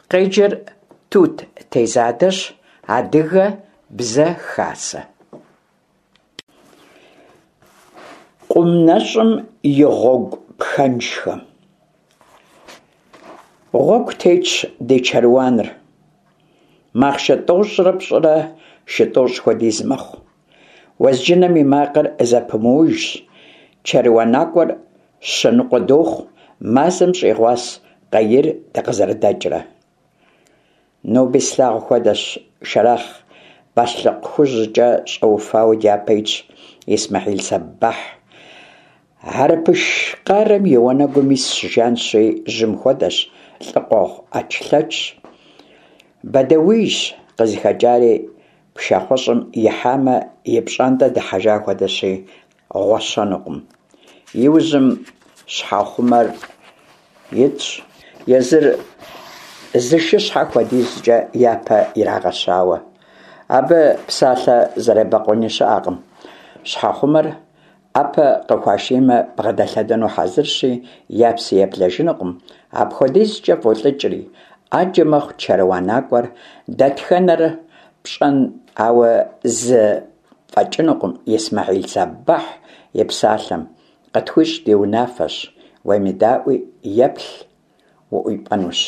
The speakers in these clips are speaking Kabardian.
Къеджэр тут тезадэщ, адыгэ бзэ хасэ. Къумнэщӏым и гъуэгу пхэншхэ. Гъуэгу тетщ ди чэрыуаныр. Махъшэ тӏощӏрэ пщӏырэ шытӏощӏ хуэдиз мэхъу. Уэзджынэм и макъыр зэпымыужщ, чэрыуанакӏуэр щэныкъуэ дохъу, мазэм щӏегъуас къейр дыкъызэрыдэкӏрэ. Ноби слъагъу хуэдэщ Шэрахъ Башлыкъ хужьыкӏэ щӏэуфауэ дяпэ итщ Исмэхьил Сэбахь. Хьэрыпыш къарэм и уанэгум ис жанщи жьым хуэдэщ, лӏы къуэгъу ӏэчлъэчщ. Бэдэуийщ, къызыхэкӏари пшахъуэщӏым ихьамэ и пщӏантӏэ дыхьэжа хуэдэщи, гъуэщэнукъым. Иужьым щхьэхъумэр итщ, езыр зы шыщхьэ хуэдизкӏэ япэ ирагъэщауэ. Абы псалъэ зэребэкъуэни щыӏэкъым. Щхьэхъумэр ӏэпэ къыхуашиймэ бгъэдэлъэдэну хьэзырщи, япси еблэжынукъым. Апхуэдизкӏэ фӏолӏыкӏри, ӏэджэ мэхъу чэрыуанакӏуэр, дэтхэнэр пщӏэн, ауэ зы фӏэкӏынукъым Исмэхьил Сэбахь и псалъэм. Къытхуищӏ ди унафэщ, уемыдаӏуи еплъ уӏуипӏэнущ.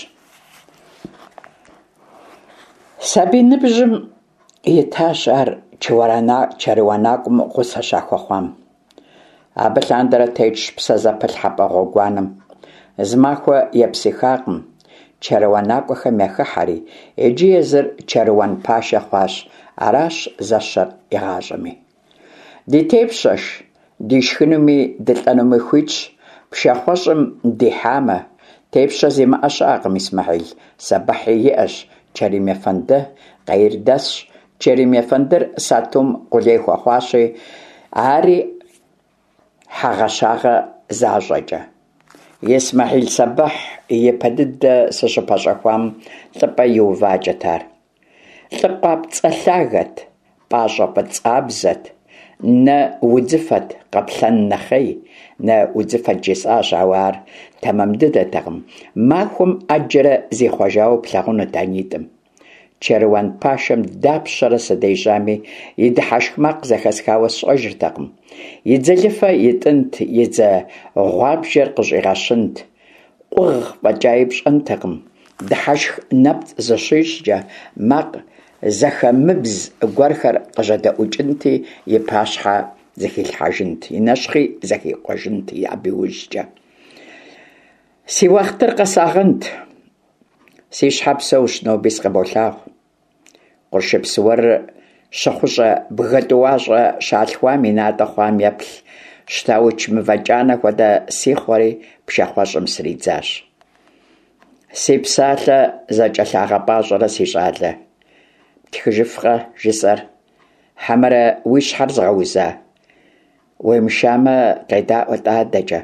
Сабий ныбжьым итащ ар чэрыуанакӏуэм гъусэ щахуэхъуам. Абы лъандэрэ тетщ псэ зэпылъхьэпӏэ гъуэгуанэм. Зы махуэ епсыхакъым, чэрыуанакӏуэхэм яхыхьэри, иджы езыр чэрыуан пашэ хъуащ, аращ зэщэр игъащӏэми. Ди тепщэш, ди шхынуми дылӏэнуми хуитщ, пшахъуэщӏым дихьамэ. Тепщэ зимыӏэ щыӏэкъым Исмэхьил Сэбахьи иӏэщ, Черим Ефэнды къейр дэсщ. Черим Ефэндыр сатум къулей хуэхъуащи, ари хьэгъэщагъэ защӏэкӏэ. Исмэхьил Сэбахь ипэ дыдэ сыщыпэщӏэхуам лӏыпӏэ иувакӏэт ар. Лӏы къуапцӏэ лъагэт, пӏащӏэ фӏыцӏабзэт, нэ удзыфэт, къэплъэн нэхъей, нэ удзыфэт жесӏащ, ауэ ар тэмэм дыдэтэкъым. Махуэм ӏэджэрэ зихъуэжауэ плъагъунут анитӏым. Чэрыуан пашэм дапщэрэ сыдещӏами, и дыхьэшх макъ зэхэсхауэ сщӏэжыртэкъым. И дзэлыфэ итӏынт, и дзэ гъуабжэр къыщӏигъэщынт. Къугъ фӏэкӏа ипщӏэнтэкъым. Дыхьэшх нэпцӏ зыщищӏкӏэ, макъ зэхэмыбз гуэрхэр къыжьэдэӏукӏынти, и пащхьэ зэхилъхьэжынт, и нэщхъи зэхикъуэжынт абы иужькӏэ. Си уахътыр къэсагъэнт. Си щхьэпсэущ ноби сыкъыболъагъу. Къуршыпс уэрыр щыхъущӏэ бгы тӏууащӏэ щалъхуам и натӏэ хъуам еплъ, щтауи чымывэкӏанэ хуэдэ сихъуэри пшахъуэщӏым сридзащ. Си псалъэ зэкӏэлъагъэпӏащӏэрэ си щӏалэ. Птхыжыфкъэ жысӏэр. Хьэмэрэ уи щхьэр згъэуза? Уемышамэ къедаӏуэ тӏадэкӏэ.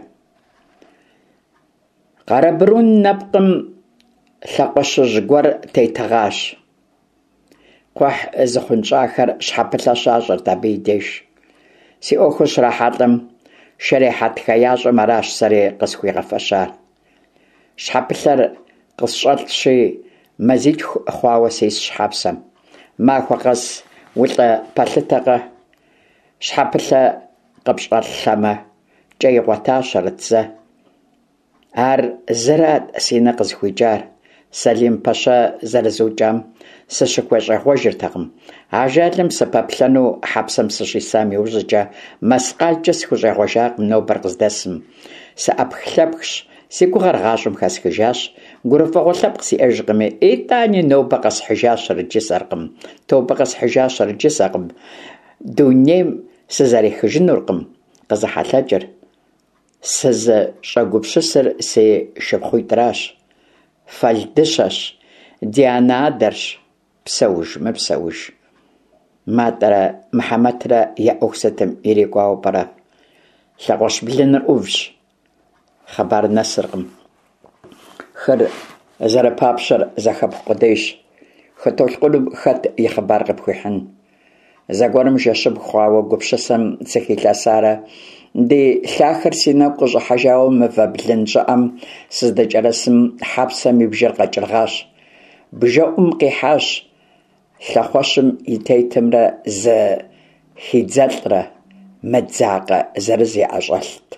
Къэрэбырун нэпкъым лъакъуэщыжь гуэр тетэгъащ. Кхъухь зыхъунщӏахэр щхьэпылъэ щащӏырт абы и деж. Си ӏуэхур щрахьэлӏэм, шэрехьэтхэ ящӏэм аращ сэри къысхуигъэфэщар. Щхьэпылъэр къысщӏэлӏщи, мазитху хъуауэ сес щхьэпсэм. Махуэ къэс улӏэ пэлъытэкъэ? Щхьэпылъэ къыпщӏэлъэмэ, кӏэ игъуэтащ арыдзэ. Ар зырат си нэ къызыхуикӏар. Сэлим Пащэ зэрызукӏам сыщыхуещӏегъуэжыртэкъым. Ажалым сыпэплъэну хьэпсэм сыщӏисам иужьыкӏэ мэскъалкӏэ схущӏегъуэжакъым нобэр къыздэсым. Сыӏэпх-лъэпхщ, си гугъэр гъащӏэм хэсхыжащ. Гурыфӏыгъуэ лъэпкъ сиӏэжкъыми, итӏани нобэ къэсхьыжа щырыджысӏэркъым. Тобэ къэсхьыжа щырыджысӏэркъым. Дунейм сызэрихыжынуркъым къызыхьэлъэкӏыр. Сызыщӏэгупщысыр си шыпхъуитӏращ. Фэлдыщэщ, ди анадэрщ, псэуж-мыпсэуж. Матӏэрэ Мыхьэмэтрэ я ӏуэху сытым ирикӏуауэ пӏэрэ? Лъакъуэщ блыныр ӏувщ. Хъыбар нэсыркъым. Хыр зэрыпапщэр зэхэпхъу къудейщ. Хытолъкъуным хэт и хъыбар къыпхуихьын? Зэгуэрым жэщыбг хъуауэ гупщысэм сыхилъэсарэ, ди лъахэр си нэгу къыщӏыхьэжауэ мывэ блын щӏыӏэм сыздэкӏэрысым хьэпсэм и бжэр къэкӏыргъащ. бжэӏум къихьащ лъэхъуэщым и тетымрэ зы хидзэлӏрэ мэдзакъэ зырыз яӏэщӏэлът.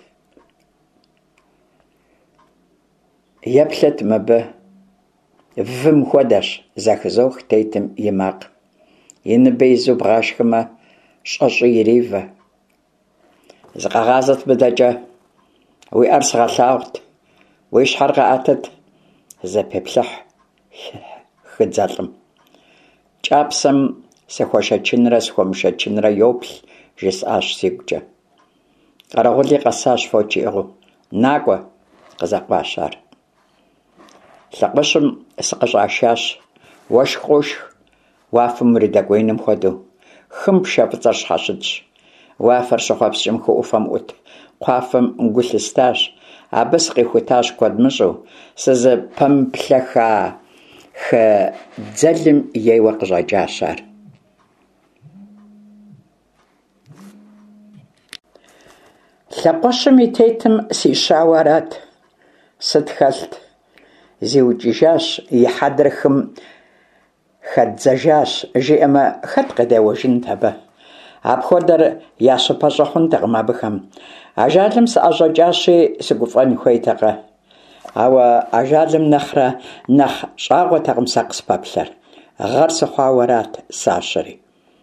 Еплъыт мыбы, вым хуэдэщ зэхызох тетым и макъ. И ныбэ изу бгъашхымэ, щӏэщӏи иривэ. Зыкъэгъазэт мыдэкӏэ, уи ӏэр сыгъэлъагъут, уи щхьэр къэӏэтыт, зэпеплъыхь хыдзэлӏым. Кӏапсэм сыхуэшэчынрэ сыхуэмышэчынрэ йоплъ, жысӏащ сигукӏэ. Къэрэгъули къэсащ фочи ӏыгъыу. Накӏуэ, къызэкъуащ ар. Лъакъущым сыкъыщӏашащ, уэшх къошх, уафэм уридэкӏуеиным хуэдэу. Хым пшэ фӏыцӏэр щхьэщытщ. Уафэр щыхъуэпскӏым хы ӏуфэм ӏут. Кхъуафэм гу лъыстащ. Абы сыкъихутащ куэд мыщӏу. Сызыпэмыплъэха хы дзэлым ейуэ къыщӏэкӏащ ар. Лъакъуэщым и тетым сищауэ арат. Сыт хэлът? Зиукӏыжащ, и хьэдэр хым хэддзэжащ. Жиӏэмэ, хэт къедеуэжынт абы? Апхуэдэр ящыпэщӏэ хъунтэкъым абыхэм. Ажалым сыӏэщӏэкӏащи, сыгуфӏэн хуейтэкъэ. Ауэ ажалым нэхърэ нэхъ щӏагъуэтэкъым сэ къыспэплъэр. Гъэр сыхъуауэ арат сащэри.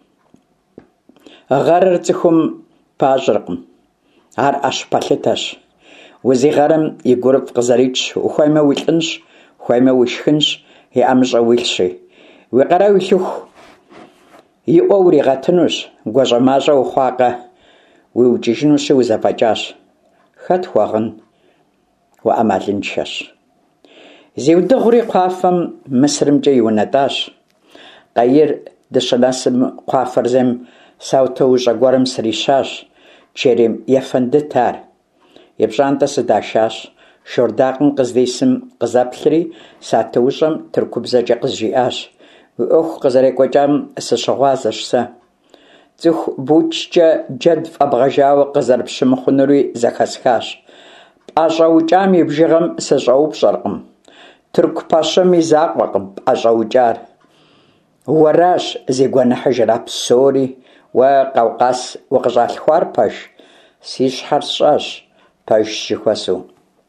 Гъэрыр цӏыхум пащӏыркъым. Ар ӏэщ пэлъытэщ. Узигъэрым и гурыфӏ къызэритщ. Ухуеймэ уилӏынщ, ухуеймэ уишхынщ, и ӏэмыщӏэ уилъщи. Уи къарэ уилъыху, и ӏуэ уригъэтынущ, гуащӏэ-мащӏэ ухъуакъэ, уиукӏыжынущи узэфӏэкӏащ. Хэт хуэгъын? Уӏэмалыншэщ. Зиудыгъури кхъуафэм Мысырымкӏэ иунэтӏащ. Къеир дыщынэсым кхъуафэр саутоущӏэ гуэрым срищащ. Черем ефэндыт ар. И пщӏантӏэ сыдашащ. Шордакъым къыздисым къызэплъри, сатыущӏэм тыркубзэкӏэ къызжиӏащ. Уи ӏуэху къызэрекӏуэкӏам сыщыгъуазэщ сэ. Цӏыху бучкӏэ джэд фӏэбгъэжауэ къызэрыпщымыхъунури зэхэсхащ. Пӏэщӏэукӏам и бжыгъэм сыщӏэупщӏэркъым. Тырку пэщым и закъуэкъым пӏэщӏэукӏар. Уэращ зигуэныхьыжра псори. Уэ Къэукъэс укъыщӏалъхуар пэж, си щхьэр сщӏащ, пэж жыхуэсу.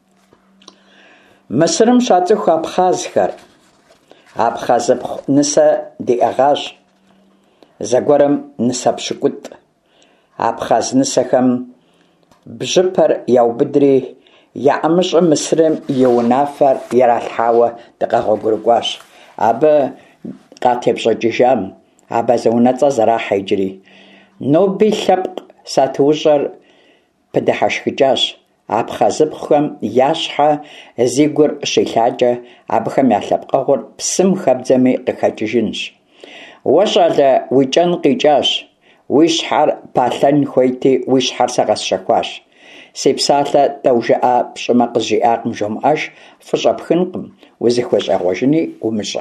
Мысырым щацӏыху абхъазхэр. Абхъазыпхъу нысэ диӏэгъащ. Зэгуэрым нысэ пщыкӏутӏ. Абхъаз нысэхэм бжьыпэр яубыдри, я ӏэмыщӏым Мысырым и унафэр ералъхьауэ дыкъэгъуэгурыкӏуащ. Абы къатепщӏэкӏыжам, абазэунэцӏэ зэрахьэ иджыри. Ноби лъэпкъ сатыущӏэр пыдыхьэшхыкӏащ. Абхъазыпхъухэм я щхьэ зи гур щилъакӏэ, абыхэм я лъэпкъэгъур псым хэбдзэми къыхэкӏыжынщ. Уэ щӏалэ уи кӏэн къикӏащ. Уи щхьэр палъэн хуейти, уи щхьэр сэ къэсщэхуащ. Си псалъэ тӏэу жыӏэ пщӏымэ къызжиӏакъым жумыӏэж, фыщӏэ пхынкъым, узыхуещӏегъуэжыни умыщӏэ.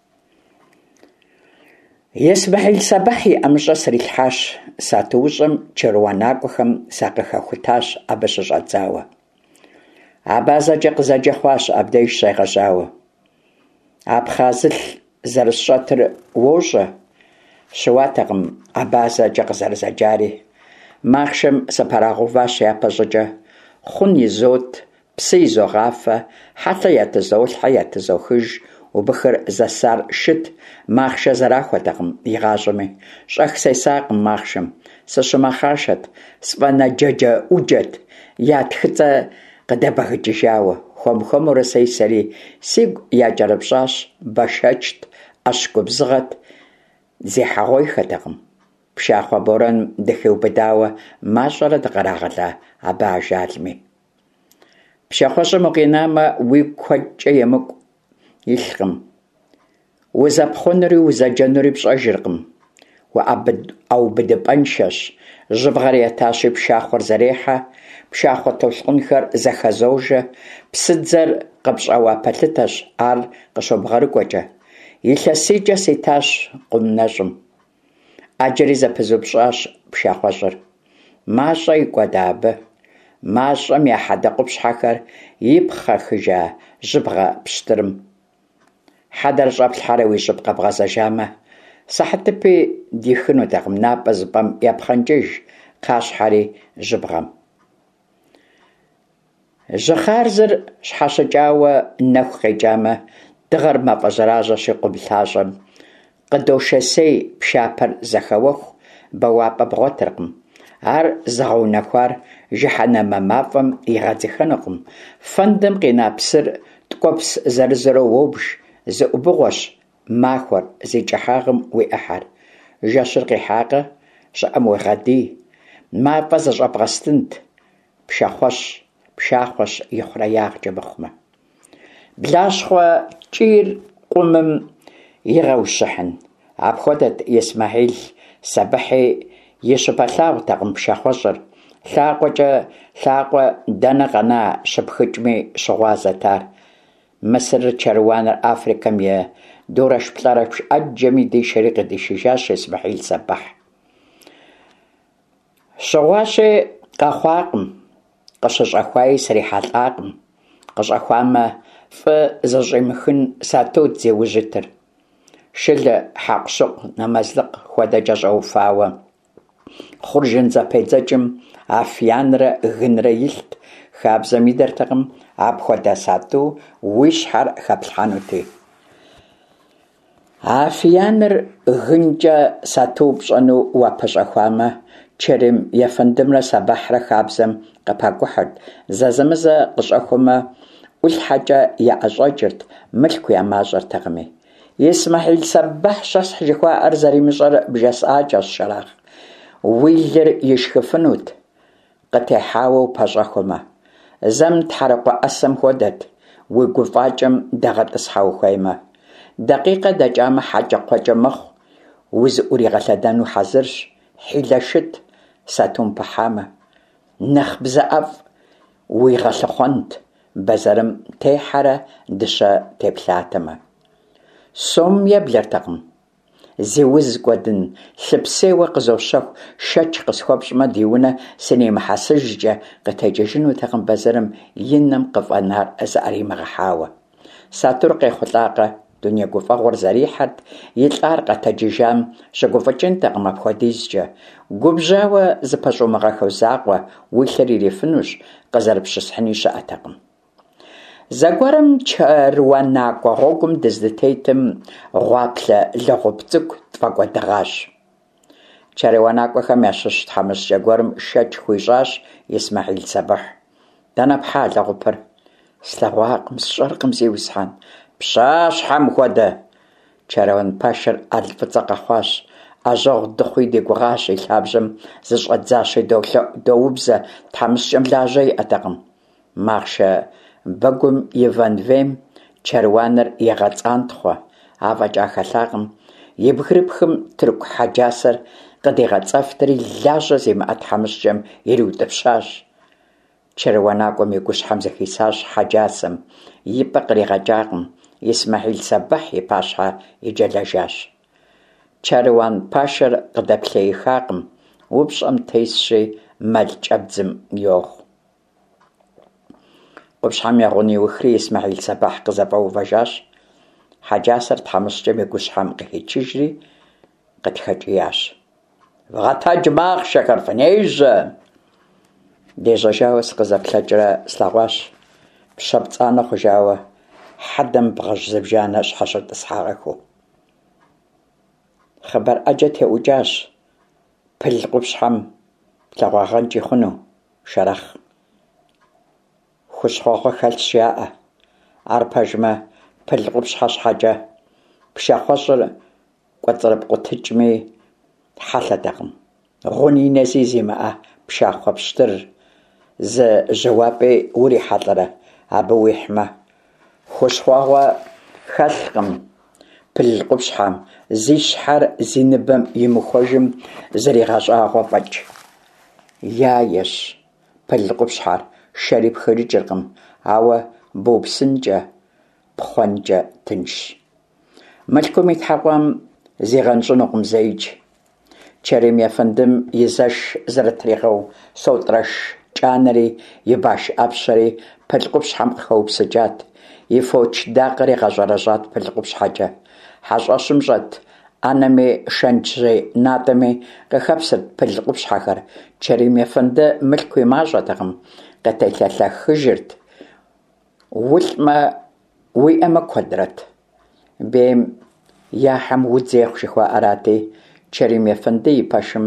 Есбыхьил сэбыхь и ӏэмыщӏэ срилъхьащ. Сатыущӏэм чэруанакӏуэхэм сакъыхэхутащ абы щыщӏэдзауэ. Абазэкӏэ къызэджэ хъуащ абдеж щегъэжьауэ. Абхъазылъ зэрысщӏэтыр уощӏэ. Щыуатэкъым абазэкӏэ къызэрызэджари. Махъшэм сыпэрагъэуващ япэщӏыкӏэ. Хъун изот, псы изогъафэ, хьэлъэ ятызолъхьэ, ятызохыж, убыхыр зэсар шыт. Махъшэ зэрахуэтэкъым игъащӏэми. Щӏэх сесакъым махъшэм. Сыщымэхъашэт, сфӏэнэджэджэ ӏуджэт, я тхыцӏэ къыдэбэгыкӏыжауэ. Хуэм-хуэмурэ сэри сигу якӏэрыпщӏащ, бэшэчт, ӏэщ губзыгъэт, зехьэгъуейхэтэкъым. Пшахъуэ борэным дыхеубыдауэ мащӏэрэ дыкърагъэла абы ажалми. Пшахъуэщӏым укъинамэ, уигу куэдкӏэ емыкӏу илъкъым. Узэпхъунури узэджэнури пщӏэжыркъым. Уӏэубыдыпӏэншэщ. Жьыбгъэр етащи пшахъуэр зэрехьэ, пшахъуэ толъкъунхэр зэхэзожэ, псыдзэр къыпщӏэуа пэлъытэщ, ар къыщобгъэрыкӏуэкӏэ. Илъэсийкӏэ сетащ къумнэщӏым. Ӏэджэри зэпызупщӏащ пшахъуэщӏыр. Мащӏэ икӏуэда абы. Мащӏэм я хьэдэ къупщхьэхэр ипхъэхыжа жьыбгъэ пщтырым. حدر شابلحرة ويشبقى بغزاجامة صحتبي ديخنو داغم نابز بام يابخنجيج قاش حري جبغم جخارزر شحاشا جاوة نخخي جامة دغر ما بجراجة شقو بلحاجم قدوشسي بشابر زخوخ بوابا بغوترقم عر زغو نخوار جحنا ممافم يغازخنقم فندم قينا بسر تقوبس زرزرو ووبش زأبغوش ماخور زي جحاغم ويأحر جاشرقي حاقة شأم وغادي ما بزج أبغستنت بشاخوش يخرياغ جبخمة بلاشخوا جير قمم يغاو الشحن عبخودت يسماعيل سبحي يشبلاغ تغم بشاخوشر لاقوة دانغانا شبخجمي شغوازتار مصر چروان أفريقيا ميا دورش بلارش أجمي دي شريق دي شجاش إسماعيل سبح شغواشي قاخواقم قشش أخواي سريحات آقم قش أخواما فزجمخن ساتوت زي وجتر شل حقشق نمازلق خوادا جاج أوفاوة خرجن زبيزجم عفيانر غنريلت خابزة ميدر تغم عب خوادا ساتو ويش حر خابلحانوتي عفيانر غنجا ساتو بشانو وابش أخواما چرم يفندمر سبحر خابزم قباقوحد زازمزا قش أخوما والحاجة يعجرت ملكو يماجر تغمي يسماعيل سبح شصح جخوا أرزري مجر بجاس آجاس شراخ ويلر يشخفنوت قتحاو بجاخوما زم تحرق أسم خودت وقفاجم دغت أصحاو خيمة دقيقة دجام حاجة قجمخ وز أوري غلدانو حزرش حيلاشت ساتون بحامة نخبز أف ويغلخونت بزرم تيحرة دشا تبلاتما سوم يبلرتقم زيوز قدن سبسي وقزوشخ شاچ قسخوبش ما ديونا سني محاسجة قتاججنو تقم بزرم ينم قفانار أزاري مغحاوة ساترقي خطاقة دنيا قفا غرزاريحت يتلار قتاججام شقفتشن تقم بخوديزجة قبجاوة زباشو مغاخو زاقوة ويخري ريفنوش قزر بشسحني شاءتقم زاقوارم چرواناقوة غوكم دزدتيتم غوابلا لغوبتك تفاقوة دغاش چرواناقوة خميشش تحمس جاقوارم شاچ خويشاش يسماعيل سبح دانا بحال لغوبر سلاغواقم سشارقم زيوسحان بشاش حام خوده چروان باشر الفتاق خواش أجاغ دخوي دي قغاش الحابجم زج أدزاشي دوبزة تحمس جملاجي أتقم ماغشا بقوم يفان فيم چروانر يغاتان تخوا عفاج آخلاقم يبغربخم ترك حجاسر قد يغاتافتري لاجة زي ما أتحمس جم يرو تبشاش چرواناقوم يقوش حمزة خيساش حجاسم يبقري غجاقم يسماعيل سبح يباشها يجلاجاش چروان باشر قدبلي خاقم وبش أم تيسشي مالج أبزم يوخ قبش حم يغني وخري إسماعيل سبح قزبو فجاش حجاسر تحمس جمي قوش حم قهي تشجري قد خجياش غطا جماغ شكر فنيج ديجا جاوس قزب لجرة سلاغواش بشبط آنا خجاوة حدم بغج زبجانش حشر تسحاغكو خبر أجت يوجاش بل قبش حم تلغاغنجي خنو شرخ خوشخوخو خلت شياء عربجمة بل قبش حش حاجة بشاخوصر قطرب قتجمي حالة دقم غني نزيزي معه بشاخو بشتر ز جوابي وري حضره عبوي حمه خوشخوخو خلقم بل قبش حم زي شحر زي نبم يمخوجم زري غاشاغو فج يايش بل قبش حر شريب خريج القم عوا بوب سنجة بخونجة تنش ملكم يتحقوام زي غنجنقم زيج چرم يفندم يزاش زرطريقو صوترش جانري يباش أبشري بل قبش حم خوب سجات и фоч дакъри гъэщӏэрэщӏат пылъыкъупщхьэкӏэ. Хьэщӏэщым щӏэт ӏэнэми шэнтжьей натӏэми къыхэпсырт пылъыкъупщхьэхэр. Чэрим ефэнды мылъку и мащӏэтэкъым, къытелъэлъэхыжырт. Улӏмэ уиӏэмэ куэдрэт. Бейм яхьэм удзехъу жыхуаӏэрати, Чэрим ефэнды и пэшым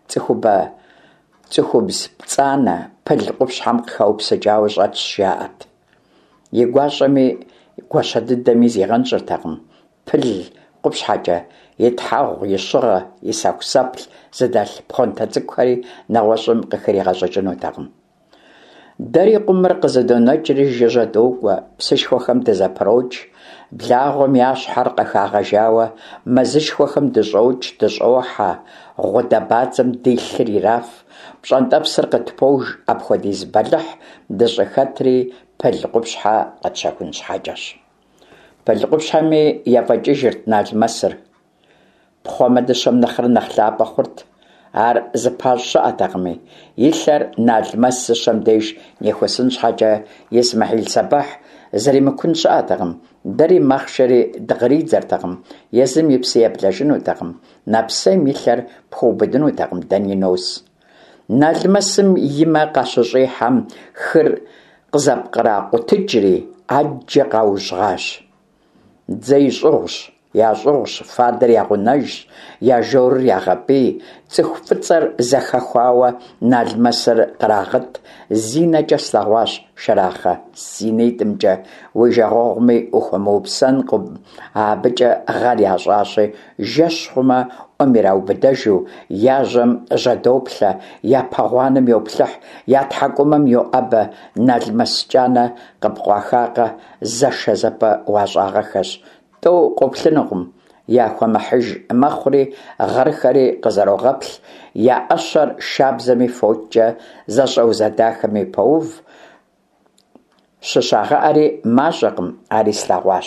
цӏыхубз пцӏанэ пылъыкъупщхьэм къыхэупсыкӏауэ щӏэтщ жаӏэрт. И гуащӏэми гуащэ дыдэми зигъэнщӏыртэкъым. Пыл къупщхьэкӏэ и тхьэгъу, и щыгъэ, и сэху-сэплъ зыдэлъ пхъуантэ цӏыкӏухэри нэгъуэщӏым къыхригъэщӏэкӏынутэкъым. Дэри къумыр къызэдонэкӏри жыжьэ докӏуэ, псышхуэхэм дызэпрокӏ, благъуэм я щхьэр къыхагъэжауэ мэзышхуэхэм дыщӏокӏ, дыщӏохьэ, гъудэбадзэм дилъыр ираф, пщӏэнтӏэпсыр къытпож апхуэдиз бэлыхь дыщӏыхэтри пылъыкъупщхьэ къэтщэхун щхьэкӏэщ. Пылъыкъупщхьэми ефӏэкӏыжырт налмэсыр. Пхъуэмэдыщэм нэхърэ нэхъ лъапӏэ хъурт. Ар зыпащӏ щыӏэтэкъыми, и лъэр Налмэс зыщэм деж нехуэсын щхьэкӏэ Исмэхьил Сэбэхь зэримыкун щыӏэтэкъым. Дэри махъшэри дыкъридзэртэкъым, езым и псы еблэжынутэкъым, нэпсейм и лъэр пхуэубыдынутэкъым, дэни нос. Налмэсым и мэ къащыщӏихьэм хыр къызэпкъракъутыкӏри ӏэджэ къаужьгъащ. Дзэ ищӏыгъущ, ящӏыгъущ, фадэр ягъунэжщ, яжорыр ягъэпӏей. Цӏыху фӏыцӏэр зэхэхуауэ Налмэсыр кърагъыт. Зинэкӏэ слъэгъуащ Шэрахъэ, си нитӏымкӏэ, уи жагъуэгъуми ухуэмыупсэнкъым. Абыкӏэ гъэр ящӏащи, жэщ хъумэ ӏум ираубыдэжу, яжьэм жьэдоплъэ, я пэгъуанэм йоплъыхь, я тхьэкӏумэм йоӏэбэ. Налмэс кӏанэ къыпкъуахакъэ, зэшэ зэпӏэ уащӏагъэхэщ. ТӀэу къоплъынукъым. Яхуэмыхьыж мэхъури, гъэрхэри къызэрогъэплъ, я ӏэщэр шабзэми фокӏкӏэ, зэщӏэузэдахэми поув. Щыщагъэӏэри мащӏэкъым, ари слъэгъуащ.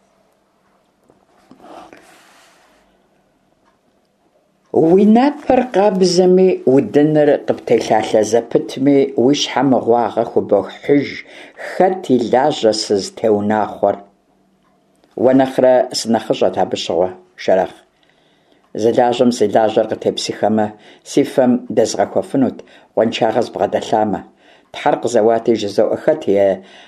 Уи напэр къабзэми, удыныр къыптелъалъэ зэпытми, уи щхьэ мыгъуагъэ хубохьыж. Хэт и лажьэ сызытеунахъуэр? Уэ нэхърэ сынэхъыщӏэт абы щыгъуэ, Шэрахъ. Зы лажьэм си лажьэр къытепсыхэмэ, си фэм дэзгъэхуэфынут, къуаншагъэ збгъэдэлъамэ. Тхьэр къызэуати жызоӏэ, хэт е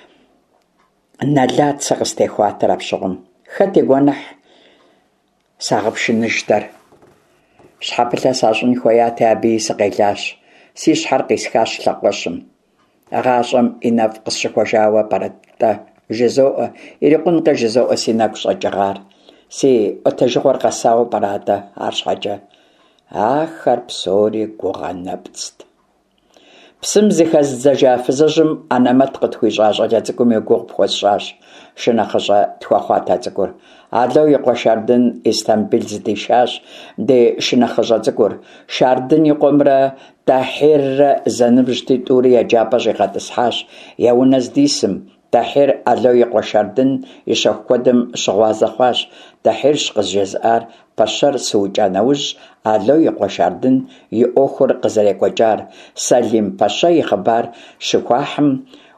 нэлат сэ къыстехуатэр апщыгъум? Хэт и гуэныхь сагъыпшыныжтэр? Щхьэпылъэ сащӏын хуеяти, абы сыкъелащ. Си щхьэр къисхащ лъакъуэщым. ГъащӀэм и нэфӀ къысщыхуэжауэ пэрытӀэ жызоӀэ, ирикъункъэ жызоӀэ си нэгу щӀэкӀыгъар. Си Ӏуэтэжыгъуэр къэсауэ пӀэратӀэ, арщхьэкӀэ. Ахэр псори гугъэ нэпцӀт. Псым зыхэздзэжа фызыжьым Ӏэнэмэт къытхуищӀа щӀалэ цӀыкӀум и гугъу пхуэсщӀащ шынэхъыщӀэ тхуэхъуата цӀыкӀур. Алэу и къуэ Шардын Истамбил зыдишащ ди шынэхъыщӀэ цӀыкӀур. Шардын и къуэмрэ Тахьиррэ зэныбжь тӀури еджапӀэ щӀигъэтӀысхьащ. Я унэ здисым Тахьир Алэу и къуэ Шардын и щэху куэдым щыгъуазэ хъуащ. Тахьирщ къызжезыӀар. Пэщэр сыукӀа нэужь Алэу и къуэ Шардын и Ӏуэхур къызэрекӀуэкӀар. Сэлим Пэщэ и хъыбар щыхуахьым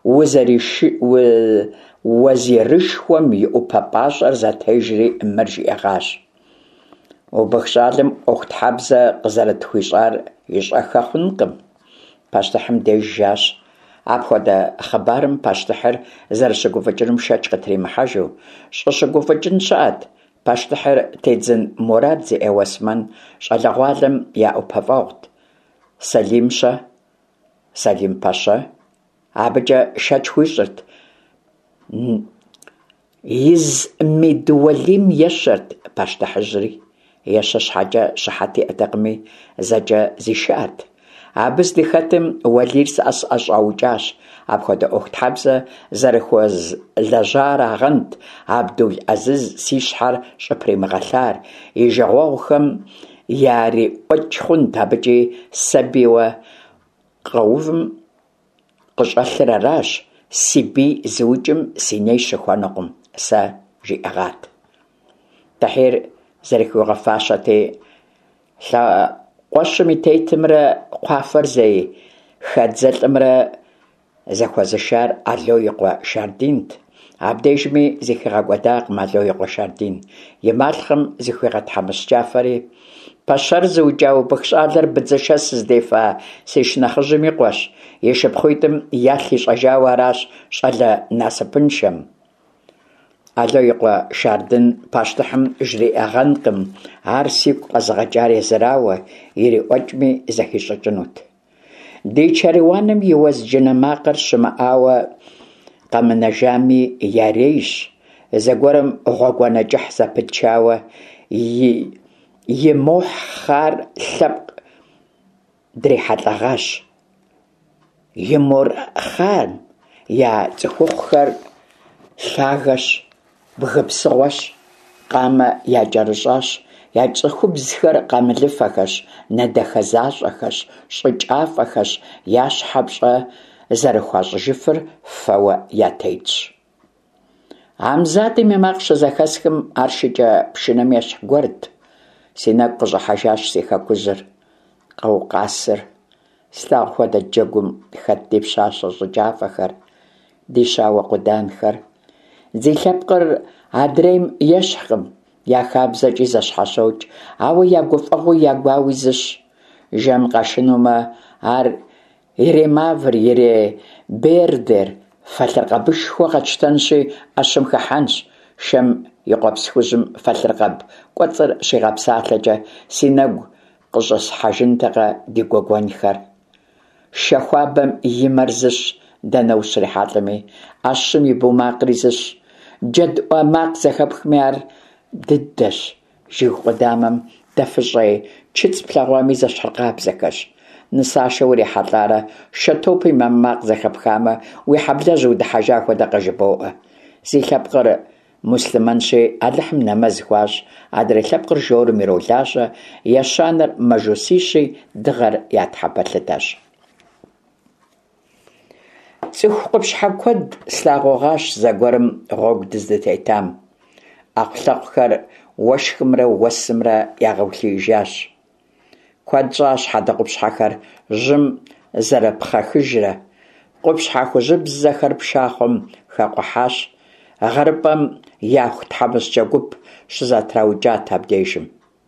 уэзирышхуэм и Ӏупэ пӀащӀэр зэтежри мыр жиӀэгъащ. Убыхъ щӀалэм Ӏуэхутхьэбзэ къызэрытхуищӀар ищӀэхэ хъункъым. Пащтыхьым деж жащ. Апхуэдэ хъыбарым пащтыхьыр зэрыщыгуфӀыкӀыным шэч къытримыхьэжу. ЩӀыщыгуфӀыкӀын щыӀэт. Пащтыхьыр Тедзын Мурад зиӀэ Уэсмэн щӀалэгъуалэм я ӀупэфӀэгъут. Сэлимщэ, Сэлим Пащэ. АбыкӀэ шэч хуищӀырт. Из Медуэлим ещэрт пащтыхьыжьри. Ещэ щхьэкӀэ щыхьэт иӀэтэкъыми, зэкӀэ зишыӀэрт. Абы здыхэтым Уэлийр сӀэщӀаукӀащ. Апхуэдэ Ӏуэхутхьэбзэ зэрыхуэзлэжьарагъэнт Абдул-Азиз си щхьэр щӀыпримыгъэлъар. И жагъуэгъухэм яриӀуэкӀ хъунт абыкӀи сабийуэ къэувым къыщӀэлъыр аращ. Си бий зыукӀым си ней щыхуэнукъым сэ, жиӀэгъат. Тахьир зэрыхуигъэфащэти, лъакъуэщым и тетымрэ кхъуафэр зей хадзэлӀымрэ зэхуэзышар Алэу и къуэ Шардинт. Абдежми зихигъэкӏуэдакъым Алой Шардин. И малъхъым зихуигъэтхьэмыщкӏафэри пащэр зыукӏа убых щӏалэр быдзэшэс здефа си шынэхъыжьым и къуэщ. И шыпхъуитӏым ялъ ищӏэжауэ аращ щӏалэ насыпыншэм. Алой Шардин пащтыхьым жриӏэгъэнкъым, ар сигу къэзыгъэкӏар езырауэ, ириӏуэкӏми зэхищӏыкӏынут. Ди чэрыуаным и уэзджынэ макъыр щымыӏауэ къэмынэжами ярейщ. Зэгуэрым гъуэгуанэ кӏыхь зэпытчауэ и мохь хъар лъэпкъ дрихьэлӏэгъащ. И мор хъам я цӏыхухъухэр лъагэщ, бгыпсыгъуэщ, къамэ якӏэрыщӏащ. Я цӏыхубзхэр къамылыфэхэщ, надэхэзащӏэхэщ, щӏыкӏафӏэхэщ, я щхьэпщӏэ зэрыхуащӏыжыфыр фэуэ ятетщ. Амзатым и макъ щызэхэсхым ар шыкӏэ пшынэм ещхь гуэрт. Си нэгу къыщӏыхьэжащ си хэкужьыр, къэукъасыр. Слъагъу хуэдэ джэгум хэт ди пщащэ щӏыкӏафӏэхэр, ди щауэ къуданхэр. Ди лъэпкъыр адрейм ещхькъым, я хабзэкӏи зэщхьэщокӏ, ауэ я гуфӏэгъуи я гуауи зыщ. Жэм къэшынумэ ар иремавр, иребердер, фэлъыр къэбышхуэ къэтщтэнщи, ӏэщым хыхьэнщ. Шэм и къуэпсхужьым фэлъыркъэб кӏуэцӏыр щигъэпсалъэкӏэ си нэгу къыщӏысхьэжынтэкъэ ди гуэгуэнхэр. Шэхуабэм и мэр зыщ, дэнэ ущрихьэлӏэми, ӏэщым и бу макъри зыщ. Джэдӏуэ макъ зэхэпхми ар дыдэщ. Жыг къудамэм дэфыщӏей, чыц плъэгъуами зэщхьыркъабзэхэщ. Нысащэ урихьэлӏарэ, шэтопи мэм макъ зэхэпхамэ, уи хьэблэжь удыхьэжа хуэдэ къэжыбоӏэ. Зи лъэпкъыр муслъымэнщи, алыхьым нэмэз хуащ. Адрей лъэпкъыр жорым иролажьэ, ещанэр мэжусищи, дыгъэр ятхьэпэлъытэщ. Цӏыху къупщхьэ куэд слъагъуэгъащ зэгуэрым гъуэгу дыздытетам. Ӏэкъулъэкъухэр уэшхымрэ уэсымрэ ягъэулъиижащ. Куэд щӏащ хьэдэ-къупщхьэхэр жьым зэрыпхъэхыжрэ. Къупщхьэ хужьыбзэхэр пшахъуэм хэкъухьащ. Гъэрыпӏэм яху тхьэмыщкӏэ гуп щызэтраукӏат абдежым.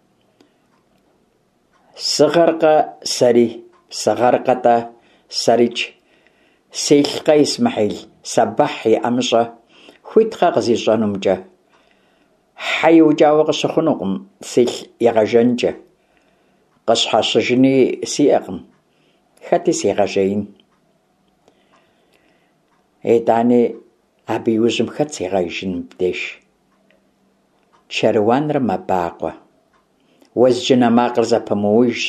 Сыгъэркъэ сэри, сыгъэркъэ-тӏэ сэрикӏ. Селъкъэ Исмэхьил, сэбыхь иӏэмыщӏэ, хуиткъэ къызищӏэнумкӏэ. Хьэ иукӏауэ къыщыхъунукъым, селъ егъэжэнкӏэ. Къыщхьэщыжыни сиӏэкъым, хэти сегъэжеин. ИтӀани абы иужьым хэт сегъэжын мыбдеж? Чэрыуаныр мэбакъуэ, уэзджынэ макъыр зэпымыужщ.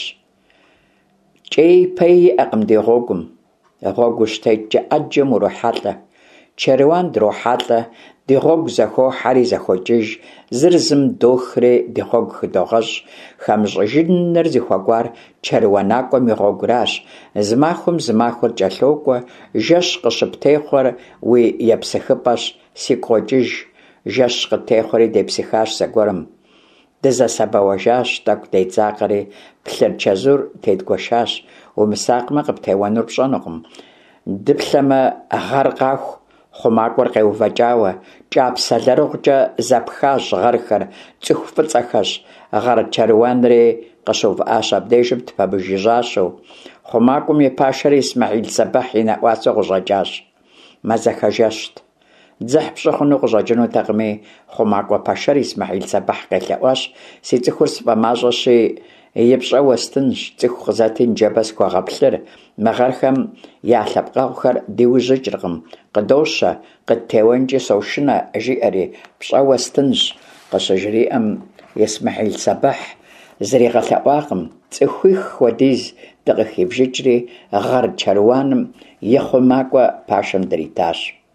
КӀей пей иӀэкъым ди гъуэгум. Гъуэгу щтэкӀкӀэ Ӏэджэм урохьэлӀэ. Чэрыуан дрохьэлӀэ, ди гъуэгу зэхуохьэри зэхуокӀыж, зыр зым дохри ди гъуэгу хыдогъэщӀ. Хамыщӏыжыныр зихуэкӀуар чэрыуанакӀуэм и гъуэгуращ. Зы махуэр кӀэлъокӀуэ, жэщ къыщыптехъуэр уи епсыхыпӀэщ, сигу къокӀыж. Жэщ къытехъуэри депсыхащ зэгуэрым. Дызэсэбэуэжащ, тӀэкӀу дедзакъэри, плъыр чэзур тедгуэшащ. Умысакъмэ, къыптеуэнур пщӀэнукъым. Дыплъэмэ, гъэр къаху, хъумакӀуэр къеувэкӀауэ, кӀапсэ лэрыгъукӀэ зэпхащ гъэрхэр, цӀыху фӀыцӀэхэщ. Гъэр чэрыуанри къыщыувыӀащ абдежым тпэбыж ищӀащэу. ХъумакӀуэм и пашэри Исмэхьил Сэбыхь и нэӀуасэ къыщӀэкӀащ. Мэзэхэжэщт. Дзыхь пщӀы хъуну къыщӀэкӀынутэкъыми, хъумакӀуэ пашэри Исмэхьил Сэбыхь къелъэӀуащ. Си цӀыхур сфӀэмащӀэщи, ипщӀэ уэстынщ, цӀыху къызэти нджэбэ схуэгъэплъыр. Мы гъэрхэм я лъэпкъэгъухэр диужьыкӀыркъым. Къыдощэ, къыттеуэнкӀи сошынэ, жиӀэри, пщӀэ уэстынщ. КъыщыжриӀэм Исмэхьил Сэбыхь зригъэлъэӀуакъым. ЦӀыхуих хуэдиз дыкъыхибжыкӀри, гъэр чэрыуаным и хъумакӀуэ пашэм дритащ.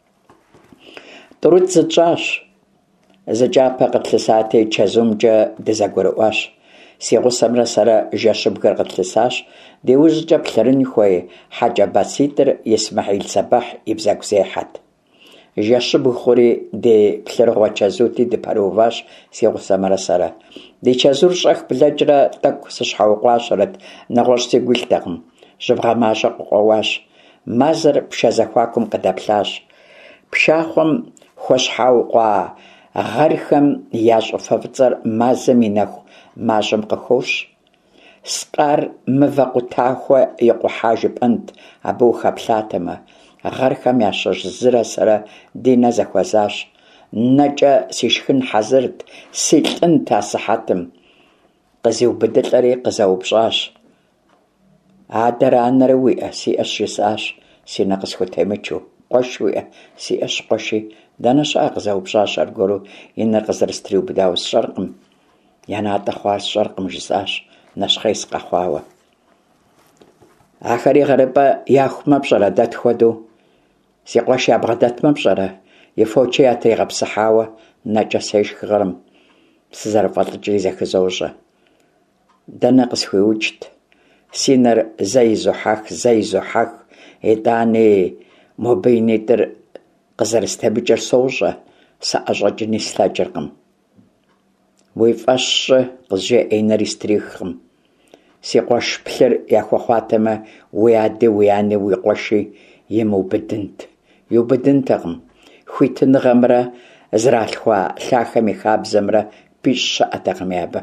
ТӀурыт зытщӀащ. Зы кӀапэ къытлъысати, чэзумкӀэ дызэгурыӀуащ. Си гъусэмрэ сэрэ жэщыбгыр къытлъысащ. Ди ужькӀэ плъырын хуей хьэкӀэбэцитӀыр Исмэхьил Сэбыхь и бзэгу зехьэт. Жэщыбг хъури, ди плъырыгъуэ чэзути дыпэрыуващ си гъусэмрэ сэрэ. Ди чэзур щӀэх блэкӀрэ тӀэкӀу сыщхьэукъуащэрэт, нэгъуэщӀ сегуилътэкъым. Жьыбгъэмащэ къыкъуэуащ. Мэзыр пшэ зэхуакум къыдэплъащ. Пшахъуэм хуэщхьауэ кхъуа гъэрхэм я щӏыфэ фӏыцӏэр мазэм и нэху мащӏэм къыхощ. Скъар мывэ къутахуэ икъухьа жыпӏэнт, абы ухэплъатэмэ. Гъэрхэм ящыщ зырэ сэрэ ди нэ зэхуэзащ. Нэкӏэ сишхын хьэзырт, силӏынт а сыхьэтым. Къызиубыдылӏэри къызэупщӏащ. Адэрэ анэрэ уиӏэ? Сиӏэщ жысӏащ, си нэ къысхутемычу. Къуэш уиӏэ? Сиӏэщ къуэши. Дэнэ щыӏэ? Къызэупщӏащ аргуэру, и нэр къызэрыстриубыдауэ сщӏэркъым. Я натӏэ хъуар сщӏэркъым, жысӏащ, нэщхъей сыкъэхъуауэ. Ахэри гъэрыпӏэ яхумэ пщӏэрэ дэ тхуэдэу? Си къуэш ябгъэдэтмэ пщӏэрэ? И фочэ ятригъэпсыхьауэ нэкӏэ сешхыгъырым. Сызэрыфӏэлӏыкӏри зэхызощӏэ. Дэнэ къысхуеукӏт. Си нэр зэ изохьэх, итӏани мобы и нитӏыр къызэрыстемыкӏыр соущӏэ, сыӏэщӏэкӏыни слъэкӏыркъым. Уи фӏэщ щӏы къызжеӏеинэри стрихкъым. Си къуэш плъыр яхуэхъуатэмэ, уи ади уи ани уи къуэши имыубыдынт. Иубыдынтэкъым. Хуитыныгъэмрэ зралъхуа лъахэм и хабзэмрэ пищӏ щыӏэтэкъым абы.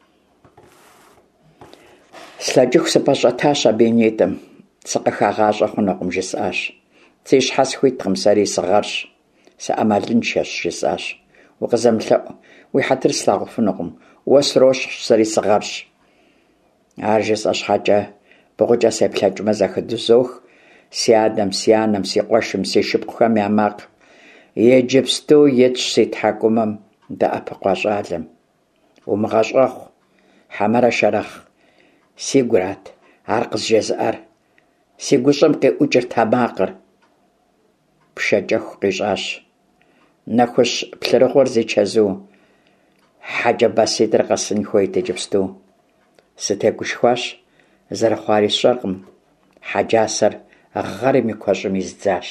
Слъэкӏыху сыпэщӏэтащ абы и нитӏым. Сыкъыхагъащӏэ хъунукъым, жысӏащ. Зи щхьэ схуиткъым, сэри сыгъэрщ. Сыӏэмалыншэщ, жысӏащ. Укъызэмылъэӏу, уи хьэтыр слъагъуфынукъым. Уэ срощхьщ, сэри сыгъэрщ. Ар жысӏэ щхьэкӏэ бгъукӏэ сеплъэкӏмэ зэхыдузох си адэм, си анэм, си къуэшым, си шыпхъухэм я макъ. Иджыпсту итщ си тхьэкӏумэм дэӏэпыкъуа щӏалэм. Умыгъэщӏэхъу, хьэмэрэ шэрэхъ. Си гурат ар къызжезыӏэр. Си гущӏэм къеӏукӏырт а макъыр. Пшэкӏэху къищӏащ. Нэхущ плъырыгъуэр зи чэзу. Хьэкӏэбэситӏыр къэсын хуейт иджыпсту. Сытегушхуащ, зэрыхъуари сщӏэркъым. Хьэджасэр гъэрым и куэщӏым издзащ.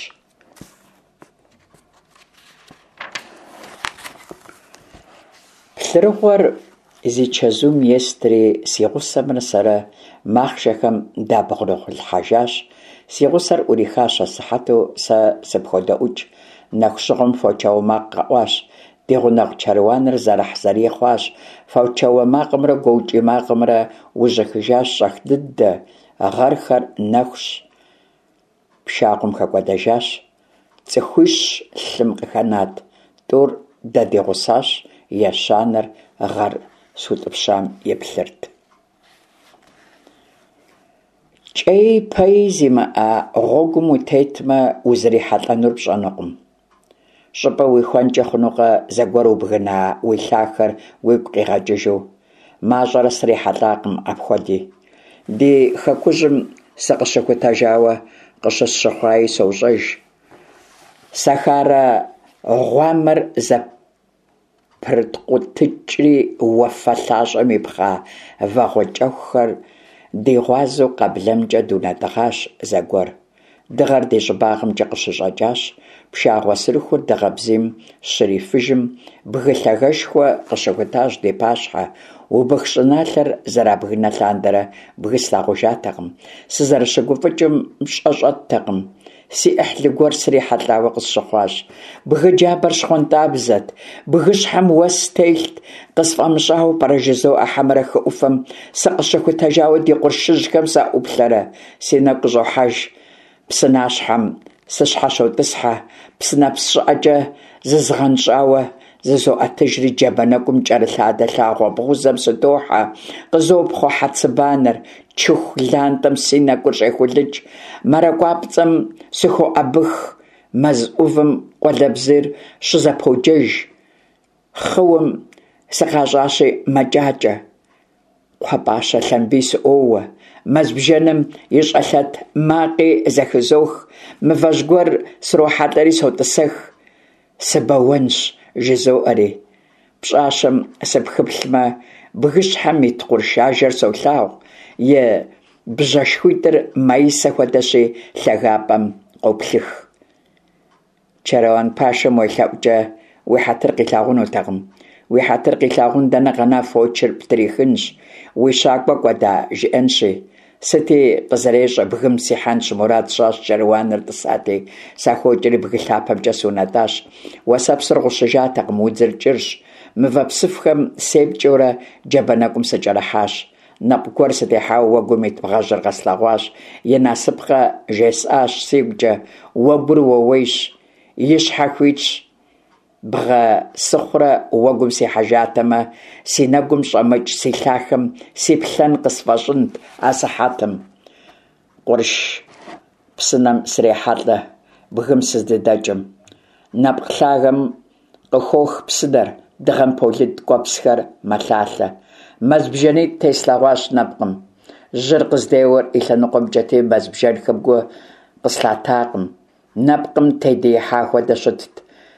Плъырыгъуэр зи чэзум естри си гъусэмрэ сэрэ махъшэхэм дабгъурыхъулъхьэжащ. Си гъусэр ӏурихащ асыхьэту, сэ сыпходэӏукӏ. Нэху щыгъум фочауэ макъ къэӏуащ. Ди гъунэгъу чэрыуаныр зэрыхь зэри хъуащ. Фочауэ макъымрэ гуэукӏий макъымрэ ужьыхыжащ щӏэх дыдэ. Гъэрхэр нэхущ. Пшагъуэм хэкӏуэдэжащ. Цӏыхуищ лъым къыхэнат. Тӏур дэ ди гъусащ. Ещанэр гъэр сутӏыпщам еплъырт. Кӏей пей зимыӏэ гъуэгум утетмэ, узрихьэлӏэнур пщӏэнукъым. ЩӀыпӀэ уихуэнкӀэ хъунукъэ зэгуэр убгына уи лъахэр уигу къигъэкӀыжу. Мащӏэрэ срихьэлӏакъым апхуэди. Ди хэкужьым сыкъыщыхутэжауэ къыщысщыхъуаи соущӏэж. Сахарэ гъуамэр зэпырткъутыкӏри уафэ лъащӏэм ипхъа вагъуэкӏэхухэр ди гъуазэу къэблэмкӏэ дунэдыгъащ зэгуэр. Дыгъэр ди щӏыбагъымкӏэ къыщыщӏэкӏащ. Пшагъуэ сырыхур дыгъэбзийм щрифыжым, бгы лъагэшхуэ къыщыхутащ ди пащхьэ. Убых щӏыналъэр зэрабгынэ лъандэрэ бгы слъагъужатэкъым. Сызэрыщыгуфӏыкӏым мщӏэщӏэттэкъым. Си ӏыхьлы гуэр срихьэлӏауэ къысщыхъуащ. Бгы джабэр щхъуантӏабзэт. Бгыщхьэм уэс телът. Къысфӏэмыщӏауэ пӏэрэ жызоӏэ хьэмэрэ хы ӏуфэм сыкъыщыхутэжауэ ди къуршыжьхэм саӏуплъэрэ. Си нэгу къыщӏохьэж. Псынащхьэм сыщхьэщотӏысхьэ. Псынэпс щӏыӏэкӏэ зызгъэнщӏауэ зызоӏэтыжри джабэнэкӏум кӏэрылъадэ лъагъуэ бгъузэм сыдохьэ. Къызопхъуэ хьэцыбанэр. Чыху лантӏэм си нэкӏур щӏехулӏыкӏ. Мэракӏуапцӏэм сыхуэӏэбых. Мэз ӏувым къуалэбзыр щызэподжэж. Хъыум сыкъащӏащи мэкӏакӏэ. Кхъуэпӏащэ Лъэмбий сыӏуоуэ. Мэз бжэным и щӏэлъэт макъи зэхызох. Мывэжь гуэр срохьэлӏэри сотӏысэх. Сыбэуэнщ жызоӏэри. Пщӏащэм сыпхыплъмэ, бгыщхьэм ит къуршажэр солъагъу. Е бжьэшхуитӏыр маисэ хуэдэщи лъагапӏэм къоплъых. Чэрауан пашэм уелъэӏукӏэ уи хьэтыр къилъагъунутэкъым. Уи хьэтыр къилъагъун дэнэ къэна фочыр птрихынщ. Уи щакӏуэ кӏуэда жиӏэнщи. Сыти къызэрещӏэ бгым си хьэнщ мурад щӏащ кӏэрыуаныр тӏысати, сахуокӏри бгы лъапэмкӏэ сунэтӏащ. Уэсэпсыр гъущыжатэкъым, удзыр кӏырщ. Мывэ псыфхэм сепкӏыурэ джабэнэкӏум сыкӏэрыхьащ. Нэпӏ гуэр сытехьауэ уэгум ит бгъэжьыр къэслъэгъуащ. И насыпкъэ жесӏащ сигукӏэ: уэгур уэуейщ, и щхьэ хуитщ. Бгъэ сыхъурэ уэгум сихьэжатэмэ, си нэгум щӏэмыкӏ, си лъахэм си плъэн къысфӏэщӏынт асыхьэтым. Къурш псынэм срехьэлӏэ, бгым сыздыдэкӏым. Нэпкъ лъагэм къыхох псынэр, дыгъэм полыд кӏуэпсхэр мэлъалъэ. Мэз бжэнитӏ теслъэгъуащ нэпкъым. Жьыр къыздеуэр и лъэныкъуэмкӏэ мэз бжэнхэм гу къыслъатакъым. Нэпкъым тедиихьа хуэдэ щытт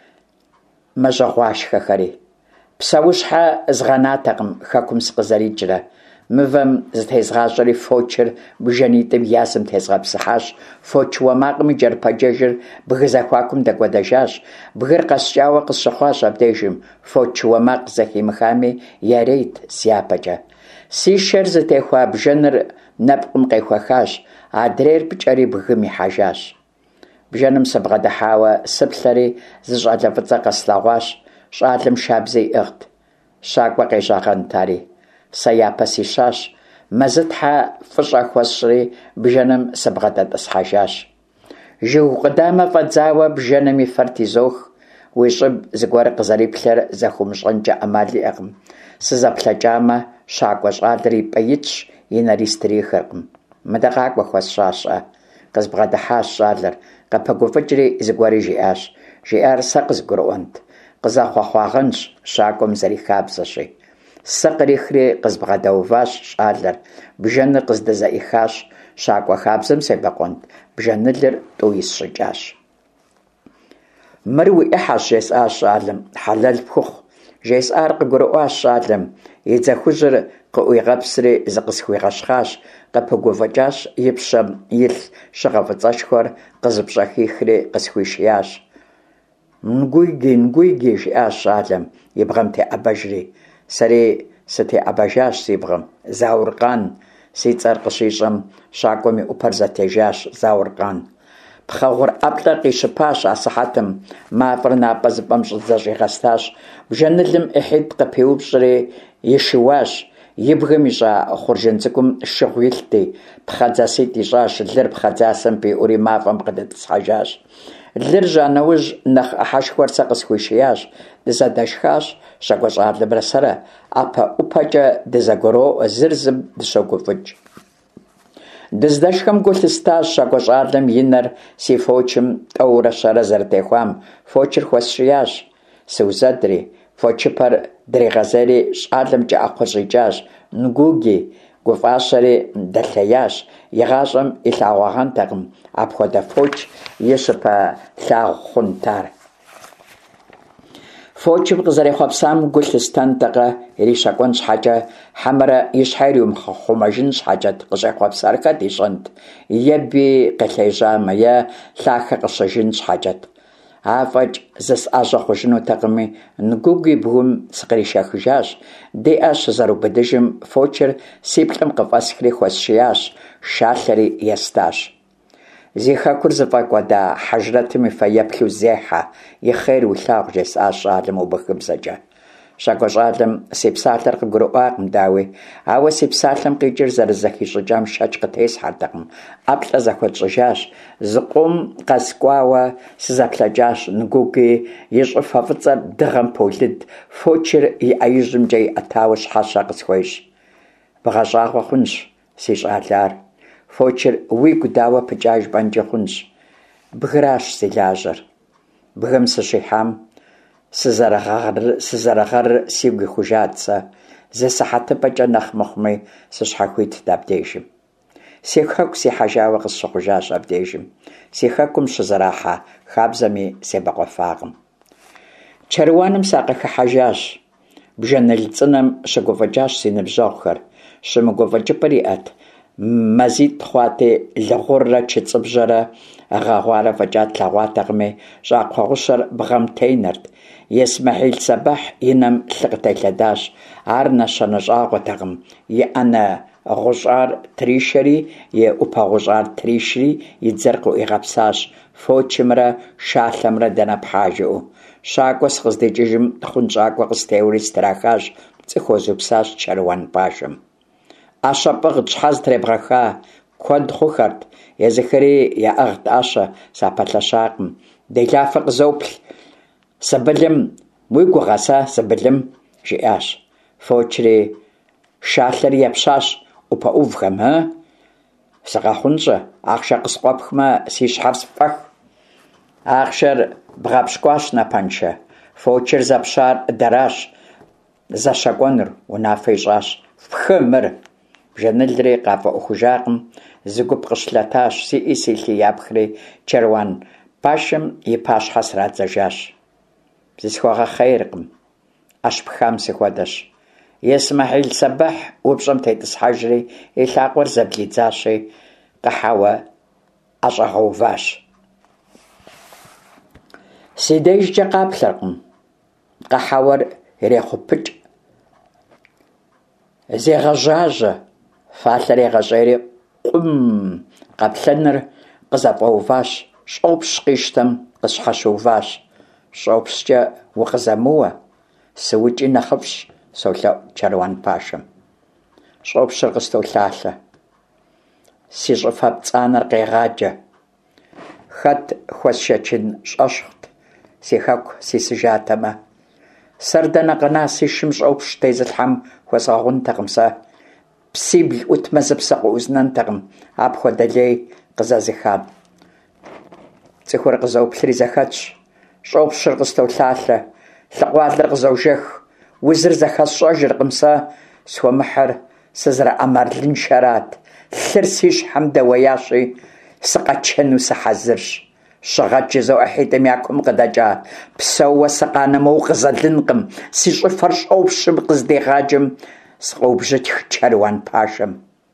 мэжьэгъуашхэхэри. Псэущхьэ згъэнатэкъым хэкум сыкъызэрикӏрэ. Мывэм зытезгъащӏэри фочыр бжэнитӏым язым тезгъэпсыхьащ. Фоч уэмакъым и джэрпэджэжыр бгы зэхуакум дэкӏуэдэжащ. Бгыр къэскӏауэ къысщыхъуащ абдежым. Фоч уэмакъ зэхимыхами, ярейт си япэкӏэ. Си шэр зытехуа бжэныр нэпкъым къехуэхащ. Адрейр пкӏэри бгым ихьэжащ. Бжэным сыбгъэдыхьауэ сыплъэри зы щӏалэ фӏыцӏэ къэслъэгъуащ. Щӏалэм шабзэ иӏыгът. Щакӏуэ къежагъэнтари. Сэ япэ сищащ. Мэзытхьэ фӏыщӏэ хуэсщӏри бжэным сыбгъэдэтӏысхьэжащ. Жыг къыдамэ фӏэдзауэ бжэным и фэр тизох. Уи щӏыб зыгуэр къызэриплъэр зэхуумыщӏэнкӏэ ӏэмал иӏэкъым. Сызэплъэкӏамэ, щакӏуэ щӏалэр и пӏэ итщ, и нэри стрихыркъым. Мыдэ къакӏуэ хуэсщӏащ-щэ. Къызбгъэдыхьащ щӏалэр. Къэпэгуфӏыкӏри зыгуэри жиӏащ. Жиӏар сэ къызгурыӏуэнт. Къызэхъуэхъуагъэнщ, щакӏуэм зэрихабзэщи. Сэ кърихри къызбгъэдэуващ щӏалэр. Бжэныр къыздызэӏихащ. Щакӏуэ хабзэм себэкъуэнт. Бжэнылыр тӏу исщӏыкӏащ. Мыр уи ӏыхьэщ, жесӏащ щӏалэм. Хьэлэл пхухъу. Жесӏар къыгурыӏуащ щӏалэм. И дзэхужьыр къыӏуигъэпсри зыкъысхуигъэщхъащ. Къэпыгуфӏыкӏащ, и пщэм илъ щыгъэ фӏыцӏэшхуэр къызыпщӏэхихри къысхуишиящ. Нгуйги, жиӏащ щӏалэм, и бгъэм теӏэбэжри. Сэри сытеӏэбэжащ си бгъэм. Зауркъан. Си цӏэр къыщищӏэм, щакӏуэм и ӏупэр зэтежащ. Зауркъан. Пхъэгъур ӏэплӏэр къищыпащ асыхьэтым. Мафӏэр напӏэ зыпӏэм щӏыдзэ щӏигъэстащ. Бжэнылым ӏыхьитӏ къыпеупщӏри ишыуащ. И бгым ищӏа хъуржын цӏыкӏум шыгъу илъти. Пхъэдзэситӏ ищӏащ. Лыр пхъэдзасэм пиӏури мафӏэм къыдэтӏысхьэжащ. Лыр жьа нэужь нэхъ ӏыхьэшхуэр сэ къысхуишиящ. Дызэдэшхащ. Щакӏуэ щӏалэмрэ сэрэ. ӏэпэ ӏупэкӏэ дызэгуроӏуэ, зыр зым дыщогуфӏыкӏ. Дыздэшхэм гу лъыстащ. Щакӏуэ щӏалэм и нэр си фочым тӏэурэ щэрэ зэрытехуам. Фочыр хуэсщӏиящ. Сыузэдри. Фочыпэр дригъэзэри щӏалэмкӏэ ӏэкхъуэ щӏикӏащ. Нгуги. Гуфӏащэри дэлъеящ. Игъащӏэм илъагъуагъэнтэкъым. Апхуэдэ фоч и щыпэ лъагъу хъунт ар. Фочым къызэрехъуэпсам гу лъыстэнтэкъэ, ирищэкӏуэн щхьэкӏэ, хьэмэрэ и щхьэр иумыхъумэжын щхьэкӏэт къыщӏехъуэпсар хэт ищӏэнт? Еби къелъежьамэ, е лъахэ къыщэжын щхьэкӏэт. Афӏэкӏ зысӏащӏэ хъужынутэкъыми, нгугу и бгум сыкъришэхыжащ. Диӏэ щызэрубыдыжым фочыр си плӏым къыфӏэсхри хуэсщиящ. Шалъэри естащ. Зи хэкур зыфӏэкӏуэда хьэжрэтым и фэеплъу зехьэ. И хъер улъагъу, жесӏащ щӏалэм убыхыбзэкӏэ. Щакӏуэ щӏалэм си псалъэр къыгурыӏуакъым, дауи. Ауэ си псалъэм къикӏыр зэрызэхищӏыкӏам шэч къытесхьэртэкъым. ӏэплӏэ зэхуэтщӏыжащ. Зы къом къэскӏуауэ сызэплъэкӏащ. Нгуги и щӏыфэ фӏыцӏэр дыгъэм полыд. Фочыр и ӏэижьымкӏэ иӏэтауэ щхьэщэ къысхуещ. Бгъэщӏагъуэ хъунщ, си щӏалар. Фочыр уигу дауэ пыкӏаж пӏэнкӏи хъунщ. Бгыращ си лажьэр. Бгым сыщихьам сызэрыгъэр сигу ихужат сэ. Зы сыхьэтыпӏэкӏэ нэхъ мыхъуми, сыщхьэхуитт абдежым. Си хэку сихьэжауэ къысщыхъужащ абдежым. Си хэкум щызэрахьа хабзэми себэкъуэфакъым. Чэрыуаным сакъыхыхьэжащ. Бжэныл цӏынэм щыгуфӏыкӏащ си ныбжьэгъухэр. Щымыгуфӏыкӏыпӏыр иӏэт. Мазитӏ хъуати, лыгъуррэ чыцӏыбжьэрэ гъэгъуарэ фӏэкӏа тлъэгъуатэкъыми, щӏакхъуэгъущэр бгъэм тенэрт. Есмэхьил Сэбэхь и нэм лъы къытелъэдащ. Ар нэщэнэ щӏагъуэтэкъым. И ӏэнэ гъущӏар тришэри и ӏупэ гъущӏар тришри и дзэр къыӏуигъэпсащ фочымрэ шалъэмрэ дэнэ пхьа жыӏэу. Щакӏуэ сыкъыздикӏыжым хъунщӏакӏуэ къыстеуэри страхащ, цӏыхуозупсащ чэрыуан бажэм. Ӏэщэ пӏыгъ тщхьэ зытребгъэха, куэд хъухэрт, езыхэри яӏыгът ӏэщэ, сапэлъэщакъым. Делафэ къызоплъ, сабылым, уи гугъэ-сэ сабылым, жиӏащ. Фочри шалъэри епщащ ӏупэ ӏувхэм: сыкъэхъунщӏэ, ахъшэ къысхуэпхмэ, си щхьэр сфӏэх. Ахъшэр бгъэпщкӏуащ напэншэ. Фочыр зэпщар дэращ, зэщэкӏуэнур, унафэ ищӏащ. Фхы мыр! Бжэнылри къафӏэӏуэхужакъым, зы гуп къыщылъэтащ, сиӏи силъи япхри чэрыуан башым и пащхьэ срадзэжащ. Зысхуэгъэхъейркъым, ӏэщ-пхам сыхуэдэщ. Исмэхьил Сабыхь упщӏэм тетӏысхьэжри и лъакъуэр зэблидзащи, къыхьауэ ӏэщӏэгъэуващ. Си дежкӏэ къаплъэркъым, къыхьауэр ирехъупыкӏ. Зегъэжьажьэ, фалъэр егъэщӏейри къум къэплъэныр къызэфӏэуващ, щӏопщ къищтэм къысщхьэщыуващ. Щӏопщкӏэ укъызэмыуэ, сыукӏи нэхъыфӏщ, солъэӏу чэрыуан пашэм. Щӏопщыр къыстолъалъэ, си щӏыфэ пцӏанэр къегъаджэ. Хэт хуэсшэчын щӏэщхъут, си хэку сисыжатэмэ. Сэр дэнэ къэна си шым щӏопщ тезылъхьэм хуэсгъэгъунтэкъым сэ. Псибл ӏутмэ зы псэ къыӏузнэнтэкъым, апхуэдэ лей къызэзыхам. Цӏыхур къызоплъри зэхэтщ, щӏопщыр къыстолъалъэ, лъыкъуалэр къызожэх, узыр зэхэсщӏэжыркъым сэ, схуэмыхьыр сызэрыӏэмэрлыншэрат. Лъыр си щхьэм дэуеящи, сыкъэчэну сыхьэзырщ. Щыгъэкӏ зоӏыхьитӏым я кум къыдэкӏа, псэууэ сыкъанэмэ укъызэлынкъым, си щӏыфэр щӏопщым къыздегъаджэм, скъыубжьытх чэрыуан пашэм.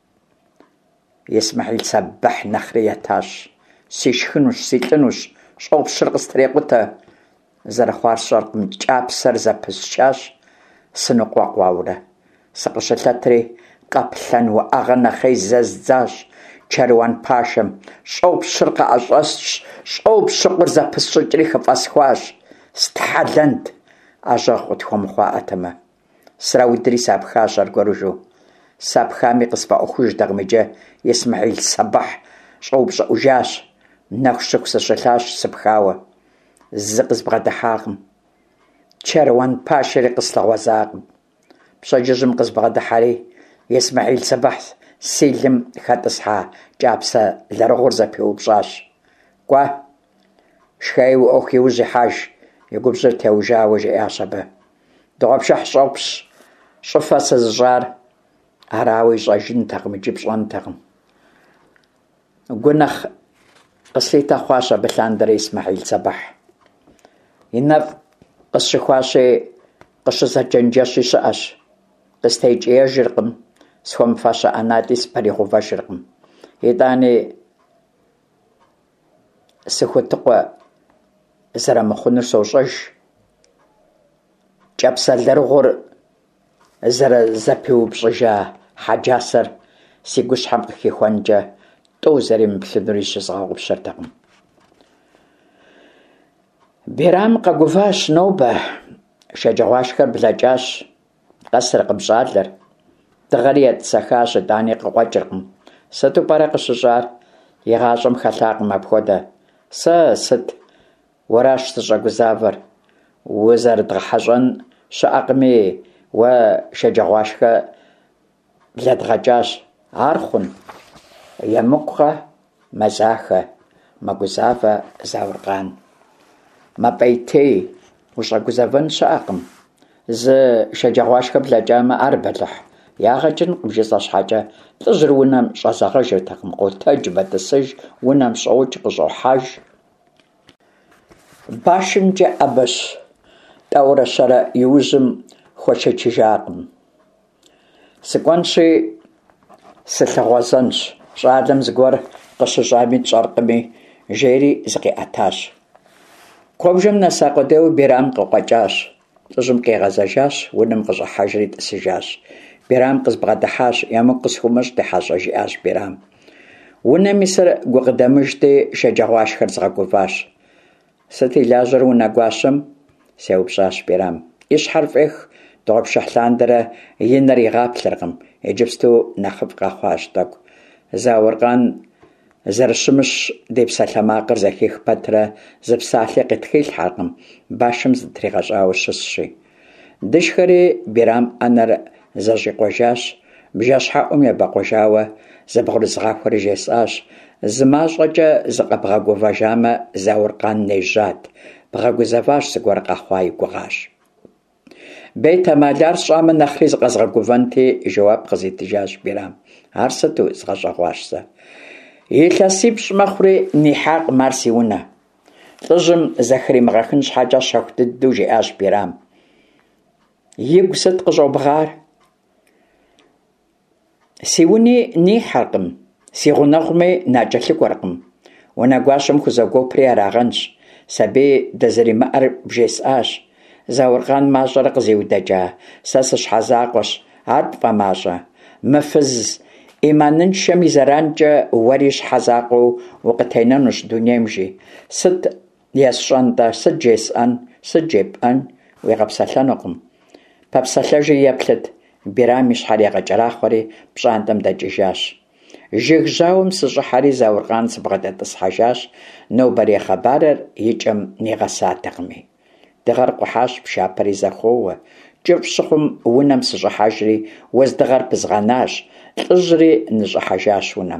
Исмэхьил Сабыхь нэхъри етащ. Сишхынущ, силӏынущ, щӏопщыр къыстрекъутэ. Зэрыхъуар сщӏэркъым, кӏапсэр зэпысчащ, сыныкъуэкъуауэрэ. Сыкъыщылъэтри, къэплъэн уӏэгъэ нэхъей зэздзащ чэрыуан пашэм. Щӏопщыр къыӏэщӏэсщ, щӏоупщ щӏыкъур зэпысщӏыкӏри хыфӏэсхуащ. Стхьэлэнт, ӏэжьэгъу къытхуэмыхъуаӏэтэмэ. Сраудри сапхащ аргуэрыжу. Сапхами къысфӏэӏуэхужтэкъым иджы. Исмэхьил Сабыхь щӏэупщӏэӏужащ. Нэху щыху сыщылъащ сыпхауэ. Зы къызбгъэдыхьакъым. Чэрыуан пашэри къыслъэгъуэзакъым. Пщэдджыжьым къызбгъэдыхьэри, Исмэхьил Сабыхь си лым хэтӏысхьа кӏапсэ лэрыгъур зэпиупщӏащ. Кӏуэ, шхей уи ӏуэху иужь ихьэж, и губжьыр теужауэ жиӏащ абы. Дыгъуэпшыхь щӏопщ, щӏыфэ сызыщӏар, арауэ ищӏэжынтэкъым, иджы пщӏэнтэкъым. Гу нэхъ къыслъитэ хъуащ абы лъандэрэ Исмэхьил Сабыхь. И нэфӏ къысщыхуащи, къыщызэджэнджэщи щыӏэщ. Къыстекӏиежыркъым, схуэмыфэ щыӏэнати спэригъувэжыркъым. Итӏани сыхутыкъуэ зэрымыхъунур сощӏэж. Кӏапсэ лэрыгъур зэрызэпиупщӏыжа хьэджасэр си гущхьэм къыхихуэнкӏэ, тӏу зэримыплъынури щызгъэгъупщэртэкъым. Берам къэгуващ нобэ. Шэджагъуашхэр блэкӏащ. Къэсыркъым щӏалэр. Дыгъэри етӏысэхащ, итӏани къыкъуэкӏыркъым. Сыту пӏэрэ къыщыщӏар? Игъащӏэм хэлъакъым апхуэдэ. Сэ сыт? Уэращ сыщӏэгузавэр. Узэрыдгъэхьэщӏэн щыӏэкъыми, уэ шэджагъуашхэ блэдгъэкӏащ. Ар хъун? Емыкӏукъэ, мэзахэ, мэгузавэ Зауркъан. Мэпӏейтей, ущӏэгузэвэн щыӏэкъым. Зы шэджагъуашхэ блэкӏамэ, ар бэлыхь. Ягъэкӏынкъым жысӏэ щхьэкӏэ, лӏыжьыр унэм щӏэзэгъыжыртэкъым. Къотэдж, бэтӏысыж, унэм щӏокӏ, къыщӏохьэж. Башымкӏэ ӏэбэщ. Тӏэурэ-щэрэ иужьым хуэчэчыжакъым. Сыкӏуэнщи, сылъыгъуэзэнщ. Щӏалэм зыгуэр къыщыщӏами тщӏэркъыми, жери зыкъиӏэтащ. Куэбжэм нэса къудейуэ Берам къыкъуэкӏащ. Лӏыжьым къегъэзэжащ, унэм къыщӏыхьэжри тӏысыжащ. Берам къызбгъэдыхьащ, яму къысхуумыщӏ дыхьэщӏэ, жиӏащ Берам. Унэм исыр гу къыдэмыжти, шэджагъуашхэр згъэгуващ. Сыт илажьэр унэ гуащэм? Сеупщӏащ Берам. И щхьэр фӏех, дыгъуэпшыхь лъандэрэ и нэр игъаплъэркъым, иджыпсту нэхъыфӏ къэхъуащ тӏэкӏу. Зауркъан зэрыщымыщ ди псалъэмакъыр зэхех пэтрэ зы псалъи къитхилъхьэркъым, башым зытригъэщӏауэ щысщи. Дышхэри Берам ӏэнэр зэщӏикъуэжащ, бжэщхьэӏум ебэкъуэжауэ зыбгъурызгъэхуэри жесӏащ. Зы мащӏэкӏэ зыкъэбгъэгувэжамэ, Зауркъан нежьат. Бгъэгузэващ, зыгуэр къэхъуа и гугъащ. Бей тэмалар сщӏамэ, нэхъри зыкъэзгъэгувэнти, жэуап къызитыжащ Берам. Ар сыту згъэщӏэгъуащ сэ. Илъэсипщӏ мэхъури нихьакъым ар си унэ. Лӏыжьым зэхримыгъэхын щхьэкӏэ щэху дыдэу жиӏащ Берам. Игу сыт къыщӏобгъар? Си уни нихьэркъым, си гъунэгъуми накӏэлъыкӏуэркъым. Унэгуащэм хузэгуэпри арагъэнщ. Сабий дызэримыӏэр бжесӏащ. Зауркъан мащӏэрэ къызиудэкӏа. Сэ сыщхьэзакъуэщ, ар пфӏэмащӏэ. Мы фыз иманыншэм и зэранкӏэ уэри щхьэзакъуэу укъытенэнущ дунейм жи. Сыт есщӏэн-тӏэ, сыт жесӏэн, сыт жепӏэн, уигъэпсэлъэнукъым. Пэпсэлъэжи еплъыт. Берам и щхьэр егъэкӏэрахъуэри пщӏантӏэм дэкӏыжащ. Жыг жьауэм сыщӏыхьэри Зауркъан сыбгъэдэтӏысхьэжащ. Нобэрей хъыбарыр и кӏэм нигъэсатэкъыми. Дыгъэр къухьащ, пшапэри зэхъуоуэ. КӀыфӀ щыхъум унэм сыщӀыхьэжри, уэздыгъэр пызгъэнащ. ЛӀыжьри ныщӀыхьэжащ унэм.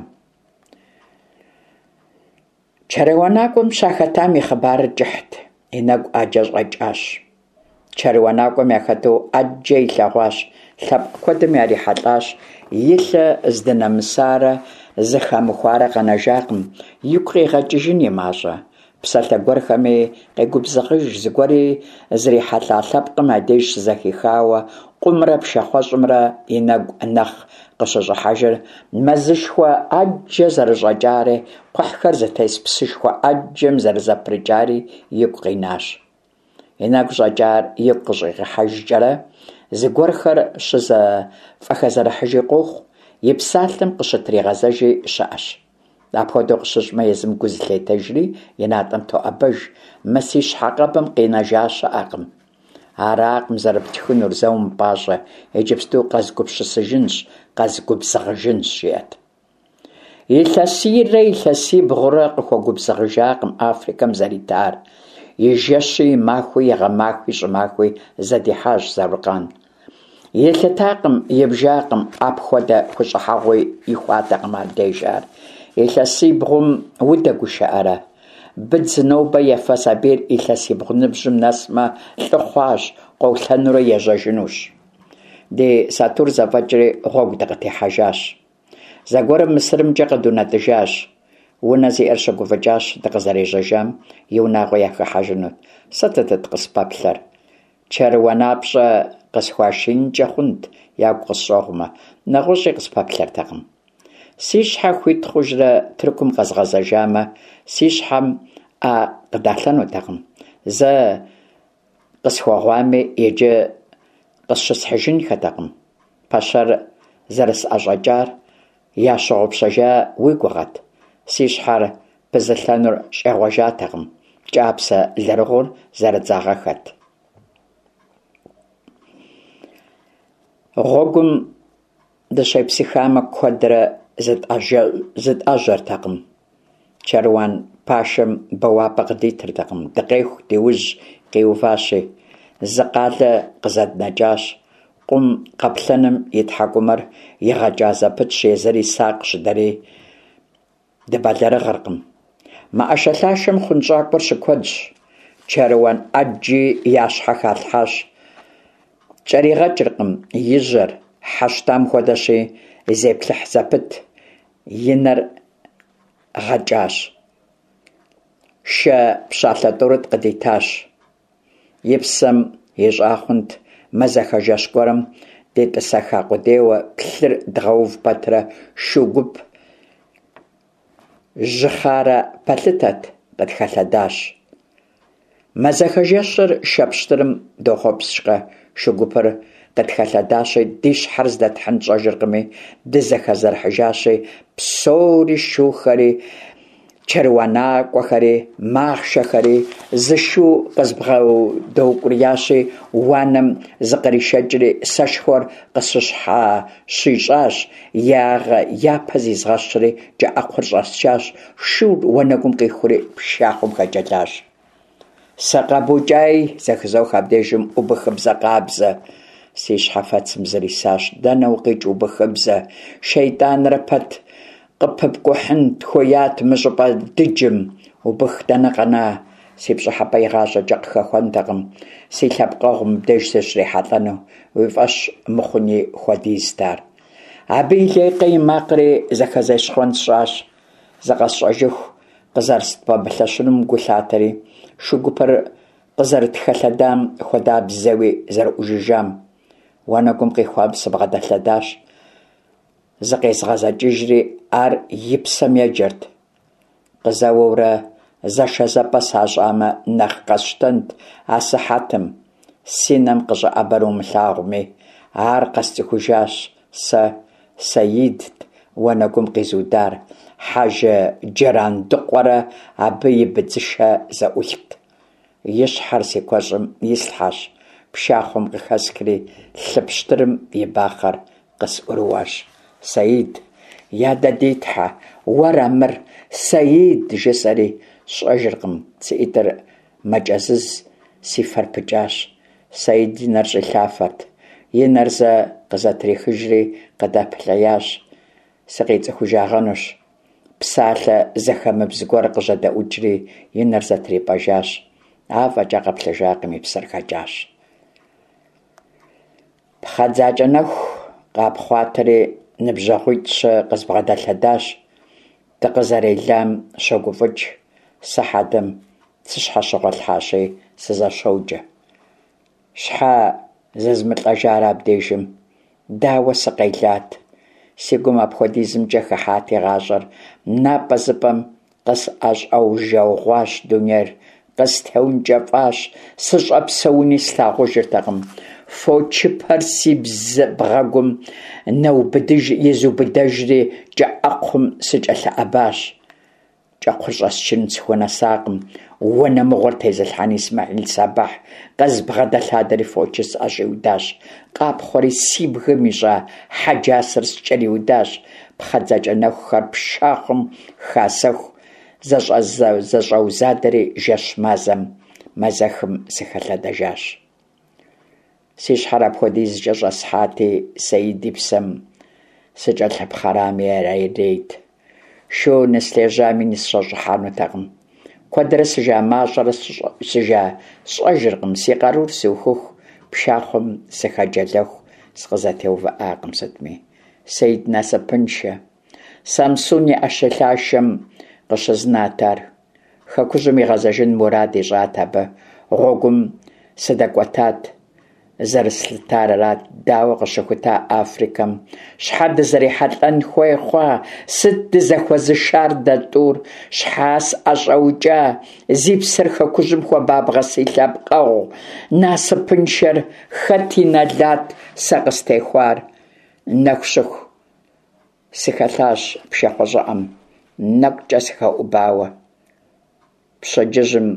Чэрыуэнакӏуэм щахэтам и хъыбарыр кӀыхьт. И нэгу Ӏэджэ щӀэкӀащ. Чэрыуэнакӏуэм яхэту Ӏэджэ илъэгъуащ. Лъэпкъ куэдым ярихьэлӀащ. И лъэ здынэмысарэ, зыхэмыхуарэ къэнэжакъым. Игу къигъэкӀыжын и мащӀэ. Псалъэ гуэрхэми къегубзыгъыж, зыгуэри зрихьэлӀа лъэпкъым адеж щызэхихауэ, къумрэ пшахъуэщӀымрэ и нэгу нэхъ къыщыщӀыхьэжыр мэзышхуэ Ӏэджэ зэрыщӀэкӀари, кхъухьхэр зытес псышхуэ Ӏэджэм зэрызэпрыкӀари игу къинащ. И нэгу щӀэкӀар игу къыщӀигъэхьэжкӀэрэ, зыгуэрхэр щызэфӀэхэзэрыхьыжи къохъу, и псалъэм къыщытригъэзэжи щыӀэщ. Апхуэдэу къыщыщӀмэ, езым гу зылъетэжри и натӀэм тоӀэбэж. Мы си щхьэкъэбым къинэжа щыӀэкъым. Аракъым зэрыптхынур, зэ умыпӀащӀэ, иджыпсту къэзгупщысыжынщ, къэзгубзыгъыжынщ, жиӀэт. Илъэсийрэ илъэсибгъурэ къыхуэгубзыгъыжакъым Африкэм зэритар. И жэщи, и махуи, егъэмахуи, щӀымахуи зэдихьащ Зауркъан. Елъытакъым, ебжакъым, апхуэдэ хущӀыхьэгъуи ихуатэкъым ар деж ар. Илъэсибгъум удэгушыӀэрэ? Быдз нобэ ефэ сабийр илъэсибгъу ныбжьым нэсмэ, лӀы хъуащ, къоулъэнурэ ежьэжынущ. Ди Сатур зэфӀэкӀри гъуэгу дыкъытехьэжащ. Зэгуэрым МысырымкӀэ къыдунэтӀыжащ. Унэ зиӀэр щыгуфӀыкӀащ дыкъызэрежьэжам, и унагъуэ яхыхьэжыну. Сытыт къыспэплъэр? ЧэрыуэнапщӀэ къысхуашинкӀэ хъунт, ягу къысщӀогъумэ, нэгъуэщӀи къыспэплъэртэкъым. Си щхьэ хуит хъужрэ Тыркум къэзгъэзэжамэ, си щхьэм Ӏэ къыдалъэнутэкъым. Зэ къысхуэгъуами, иджы къысщысхьыжынхэтэкъым. Пэщэр зэрысӀэщӀэкӀар ящогъупщэжа уи гугъэт. Си щхьэр пызылъэнур щӀегъуэжатэкъым. КӀапсэ лыргъур зэрыдзагъэхэт. Гъуэгум дыщепсыхамэ, куэдрэ зытӀэжьэртэкъым. Чэрыуан пашэм бэуапӀэ къыдитыртэкъым. Дыкъеху, ди ужь къиуващи. Зы къалэ къызэднэкӀащ. Къум къэплъэным и тхьэкӀумэр игъэкӀа зэпытщ, езыри сакъ щыдэри дыбэлэрыгъыркъым. МыӀэшэлъашэм хъунщӀакӀуэр щыкуэдщ. Чэрыуан Ӏэджи я щхьэ халъхьащ. КӀэригъэкӀыркъым и жьэр, хьэщтам хуэдэщи, зеплъыхь зэпыт. И нэр гъэкӀащ. Шэ пщалъэ тӀурыт къыдитащ. И псэм ищӀа хъунт мэзэхэжэщ гуэрым детӀысэха къудейуэ плъыр дгъэув пэтрэ шу гуп жьыхарэ пэлъытэт, къытхэлъэдащ. Мэзэхэжэщыр шэ пщтырым дохъуэпскӀэ, шу гупыр къытхэлъэдащи, ди щхьэр здэтхьын тщӀэжыркъыми, дызэхэзэрыхьыжащи, псори шухэри, чэрыуанакӀуэхэри, махъшэхэри зышу къызбгъэдэукӀуриящи, уанэм зыкъришэкӀри сэшхуэр къыщыщхьа щищӀащ, ягъэ япэ зизгъэщри кӀэӀэкхъур щӀэсчащ, шуур уанэгум къихури пшахъуэм хэкӀэлащ. «СакъэбукӀай», зэхызох абдежым, «Ӏубыхыбзэ къабзэ». Си щхьэфэцым зырисащ. «Дэнэ укъикӀ ӏубыхыбзэ? Шейтӏанрэ пэт къыпыпкӀухьын тхуеят мы щӀыпӀэ дыджым. Ӏубых дэнэ къэна?» Си пщӀыхьэпӀэ игъащӀэкӀэ къыхэхуэнтэкъым. Си лъэпкъэгъу мыбдеж сыщрихьэлӀэну. Уи фӀэщ мыхъуни хуэдизт ар. Абы и лейкъэ и макъри зэхэзещхъуэн сщӀащ. ЗыкъэсщӀэжыху къызэрыстбгъэбылъэщынум гу лъатэри, шыгупыр къызэрытхэлъэдам хуэдабзэуи зэрыӀужыжам. Уанэгум къихуам сыбгъэдэлъэдащ. ЗыкъезгъэзэкӀыжри ар и псэм еджэрт. Къызэуэурэ зэшэзэпӀэ сащӀамэ, нэхъ къэсщтэнт асыхьэтым. Си нэм къыщӀыӀэбэр умылъагъуми, ар къэсцӀыхужащ. Сэ Саидт уанэгум къизудар. Хьэжэ джэрандыкъуэрэ абы и быдзышэ зэӀулът. И щхьэр си куэщӀым ислъхьащ. Пшахъуэм къыхэскри, лъыпщтырым и бахъэр къысӀурыуащ. «Саид, ядэдитхьэ, уэрэ мыр?» «Саид!» жысӀэри щӀэжыркъым. ЦӀыӀитӀыр мэкӀэзыз, си фэр пыкӀащ. Саид и нэр щӀилъафэрт. И нэр зэ къызэтрихыжри къыдэплъеящ. «СыкъицӀыхужагъэнущ». Псалъэ зэхэмыбз гуэр къыжьэдэӀукӀри и нэр зэтрипӀэжащ. АфӀэкӀэ къэплъыжакъым, и псэр хэкӀащ. ПхъэдзакӀэ нэху къапхъуатэри ныбжьэгъуитӀ-щэ къызбгъэдэлъэдащ. Дыкъызэрелам щогуфӀыкӀ. Сыхьэтым сыщхьэщыгъуэлъхьащи, сызэщоджэ. Щхьэ зызмылӀэжар абдежым? Дауэ сыкъелат. Си гум апхуэдизымкӀэ хыхьат игъащӀэр. НапӀэ зыпӀэм къысӀэщӀэужэгъуащ дунейр. КъыстеункӀэфӀащ. СыщӀэпсэуни слъагъужыртэкъым. Фочыпэр си бгъэгум изубыдэжри кӀэӀэкхъум сыкӀэлъыӀэбащ. кӀэкхъур щӀэсчыну сыхуэнэсакъым. Уанэмыгъуэр тезылъхьэн Исмэхьил Сабыхь къэзбгъэдэлъадэри фочы сӀэщӀиудащ. Къапхъуэри си бгым ищӀа хьэджасэр скӀэриудащ. ПхъэдзакӀэ нэхухэр пшахъуэм хасэху зэщӀэузадэри жэщ мазэм, мэзэхым сыхэлъэдэжащ. Си щхьэр апхуэдизкӀэ щӀэсхьати, Саид и псэм сыкӀэлъыпхъэрами арейт. Шо ныслежьами нысщӀэщӀыхьэнутэкъым. Куэдрэ сыжамащӀэрэ сщӀэжыркъым. Си къарур сиухуху, пшахъуэм сыхэджэлэху сыкъызэтеувыӀакъым сытми. Саид насыпыншэ. Самсун и Ӏэщэлъашэм къыщызнат ар. Хэкужьым игъэзэжын мурад ищӀат абы. Гъуэгум сыдэкӀуэтат. Зэрыслъытар арат. Дауэ къыщыхута Африкэм? Щхьэ дызэрихьэлӀэн хуей хъуа? Сыт дызэхуэзышар дэтӀур? Щхьэ сӀэщӀэукӀа? Зи псэр хэкужьым хуэбабгъэ си лъэпкъэгъу. Насыпыншэр хэт и нэлат сэ къыстехуар? Нэху щыху сыхэлъащ пшахъуэ щӀыӀэм, нэкӀукӀэ сыхэӀубауэ. Пщэдджыжьым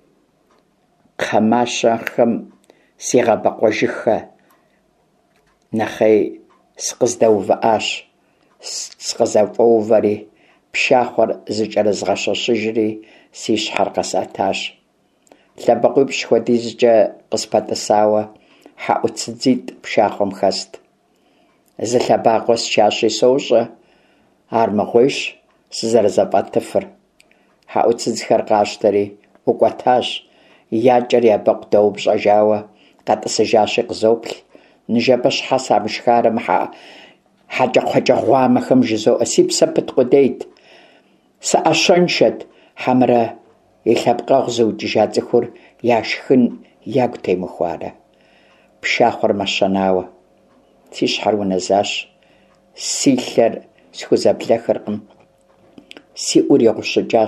кхъэмащэхэм сигъэбэкъуэжыххэ. Нэхъей сыкъыздэувыӀащ. СыкъызэфӀоувэри, пшахъуэр зыкӀэрызгъэщэщыжри, си щхьэр къэсӀэтащ. ЛъэбакъуипщӀ хуэдизкӀэ къыспэтӀысауэ, хьэӀуцыдзитӀ пшахъуэм хэст. Зы лъэбакъуэ счащи сощӀэ. Ар мыгъуейщ сызэрызэфӀэтыфыр. ХьэӀуцыдзхэр къащтэри ӀукӀуэтащ. ЯкӀэри абы къыдэупщӀэжауэ къэтӀысыжащи къызоплъ. Ныжэбэ щхьэ самышхарэ хьэкӀэкхъуэкӀэгъуамэхэм жызоӀэ. Си псэ пыт къудейт. СыӀэщэншэт. Хьэмэрэ и лъэпкъэгъу зыукӀыжа цӀыхур яшхын ягу темыхуарэ. Пшахъуэр мэщэнауэ. Си щхьэр унэзащ. Си лъэр схузэблэхыркъым. Си Ӏур игъущӀыкӀащ.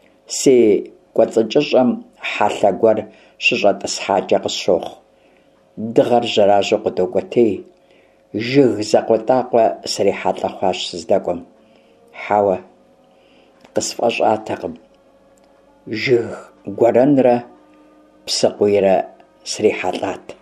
Си кӀуэцӀыкӀыщӀэм хьэлъэ гуэр щыщӀэтӀысхьакӀэ къысщохъу. дыгъэр жьэражьэу къыдокӀуэтей. Жыг зэкъуэтӀакъуэ срихьэлӀэ хъуащ сыздэкӀуэм. Хьэуэ, къысфӀэщӀатэкъым. Жыг гуэрэнрэ псыкъуийрэ срихьэлӀат.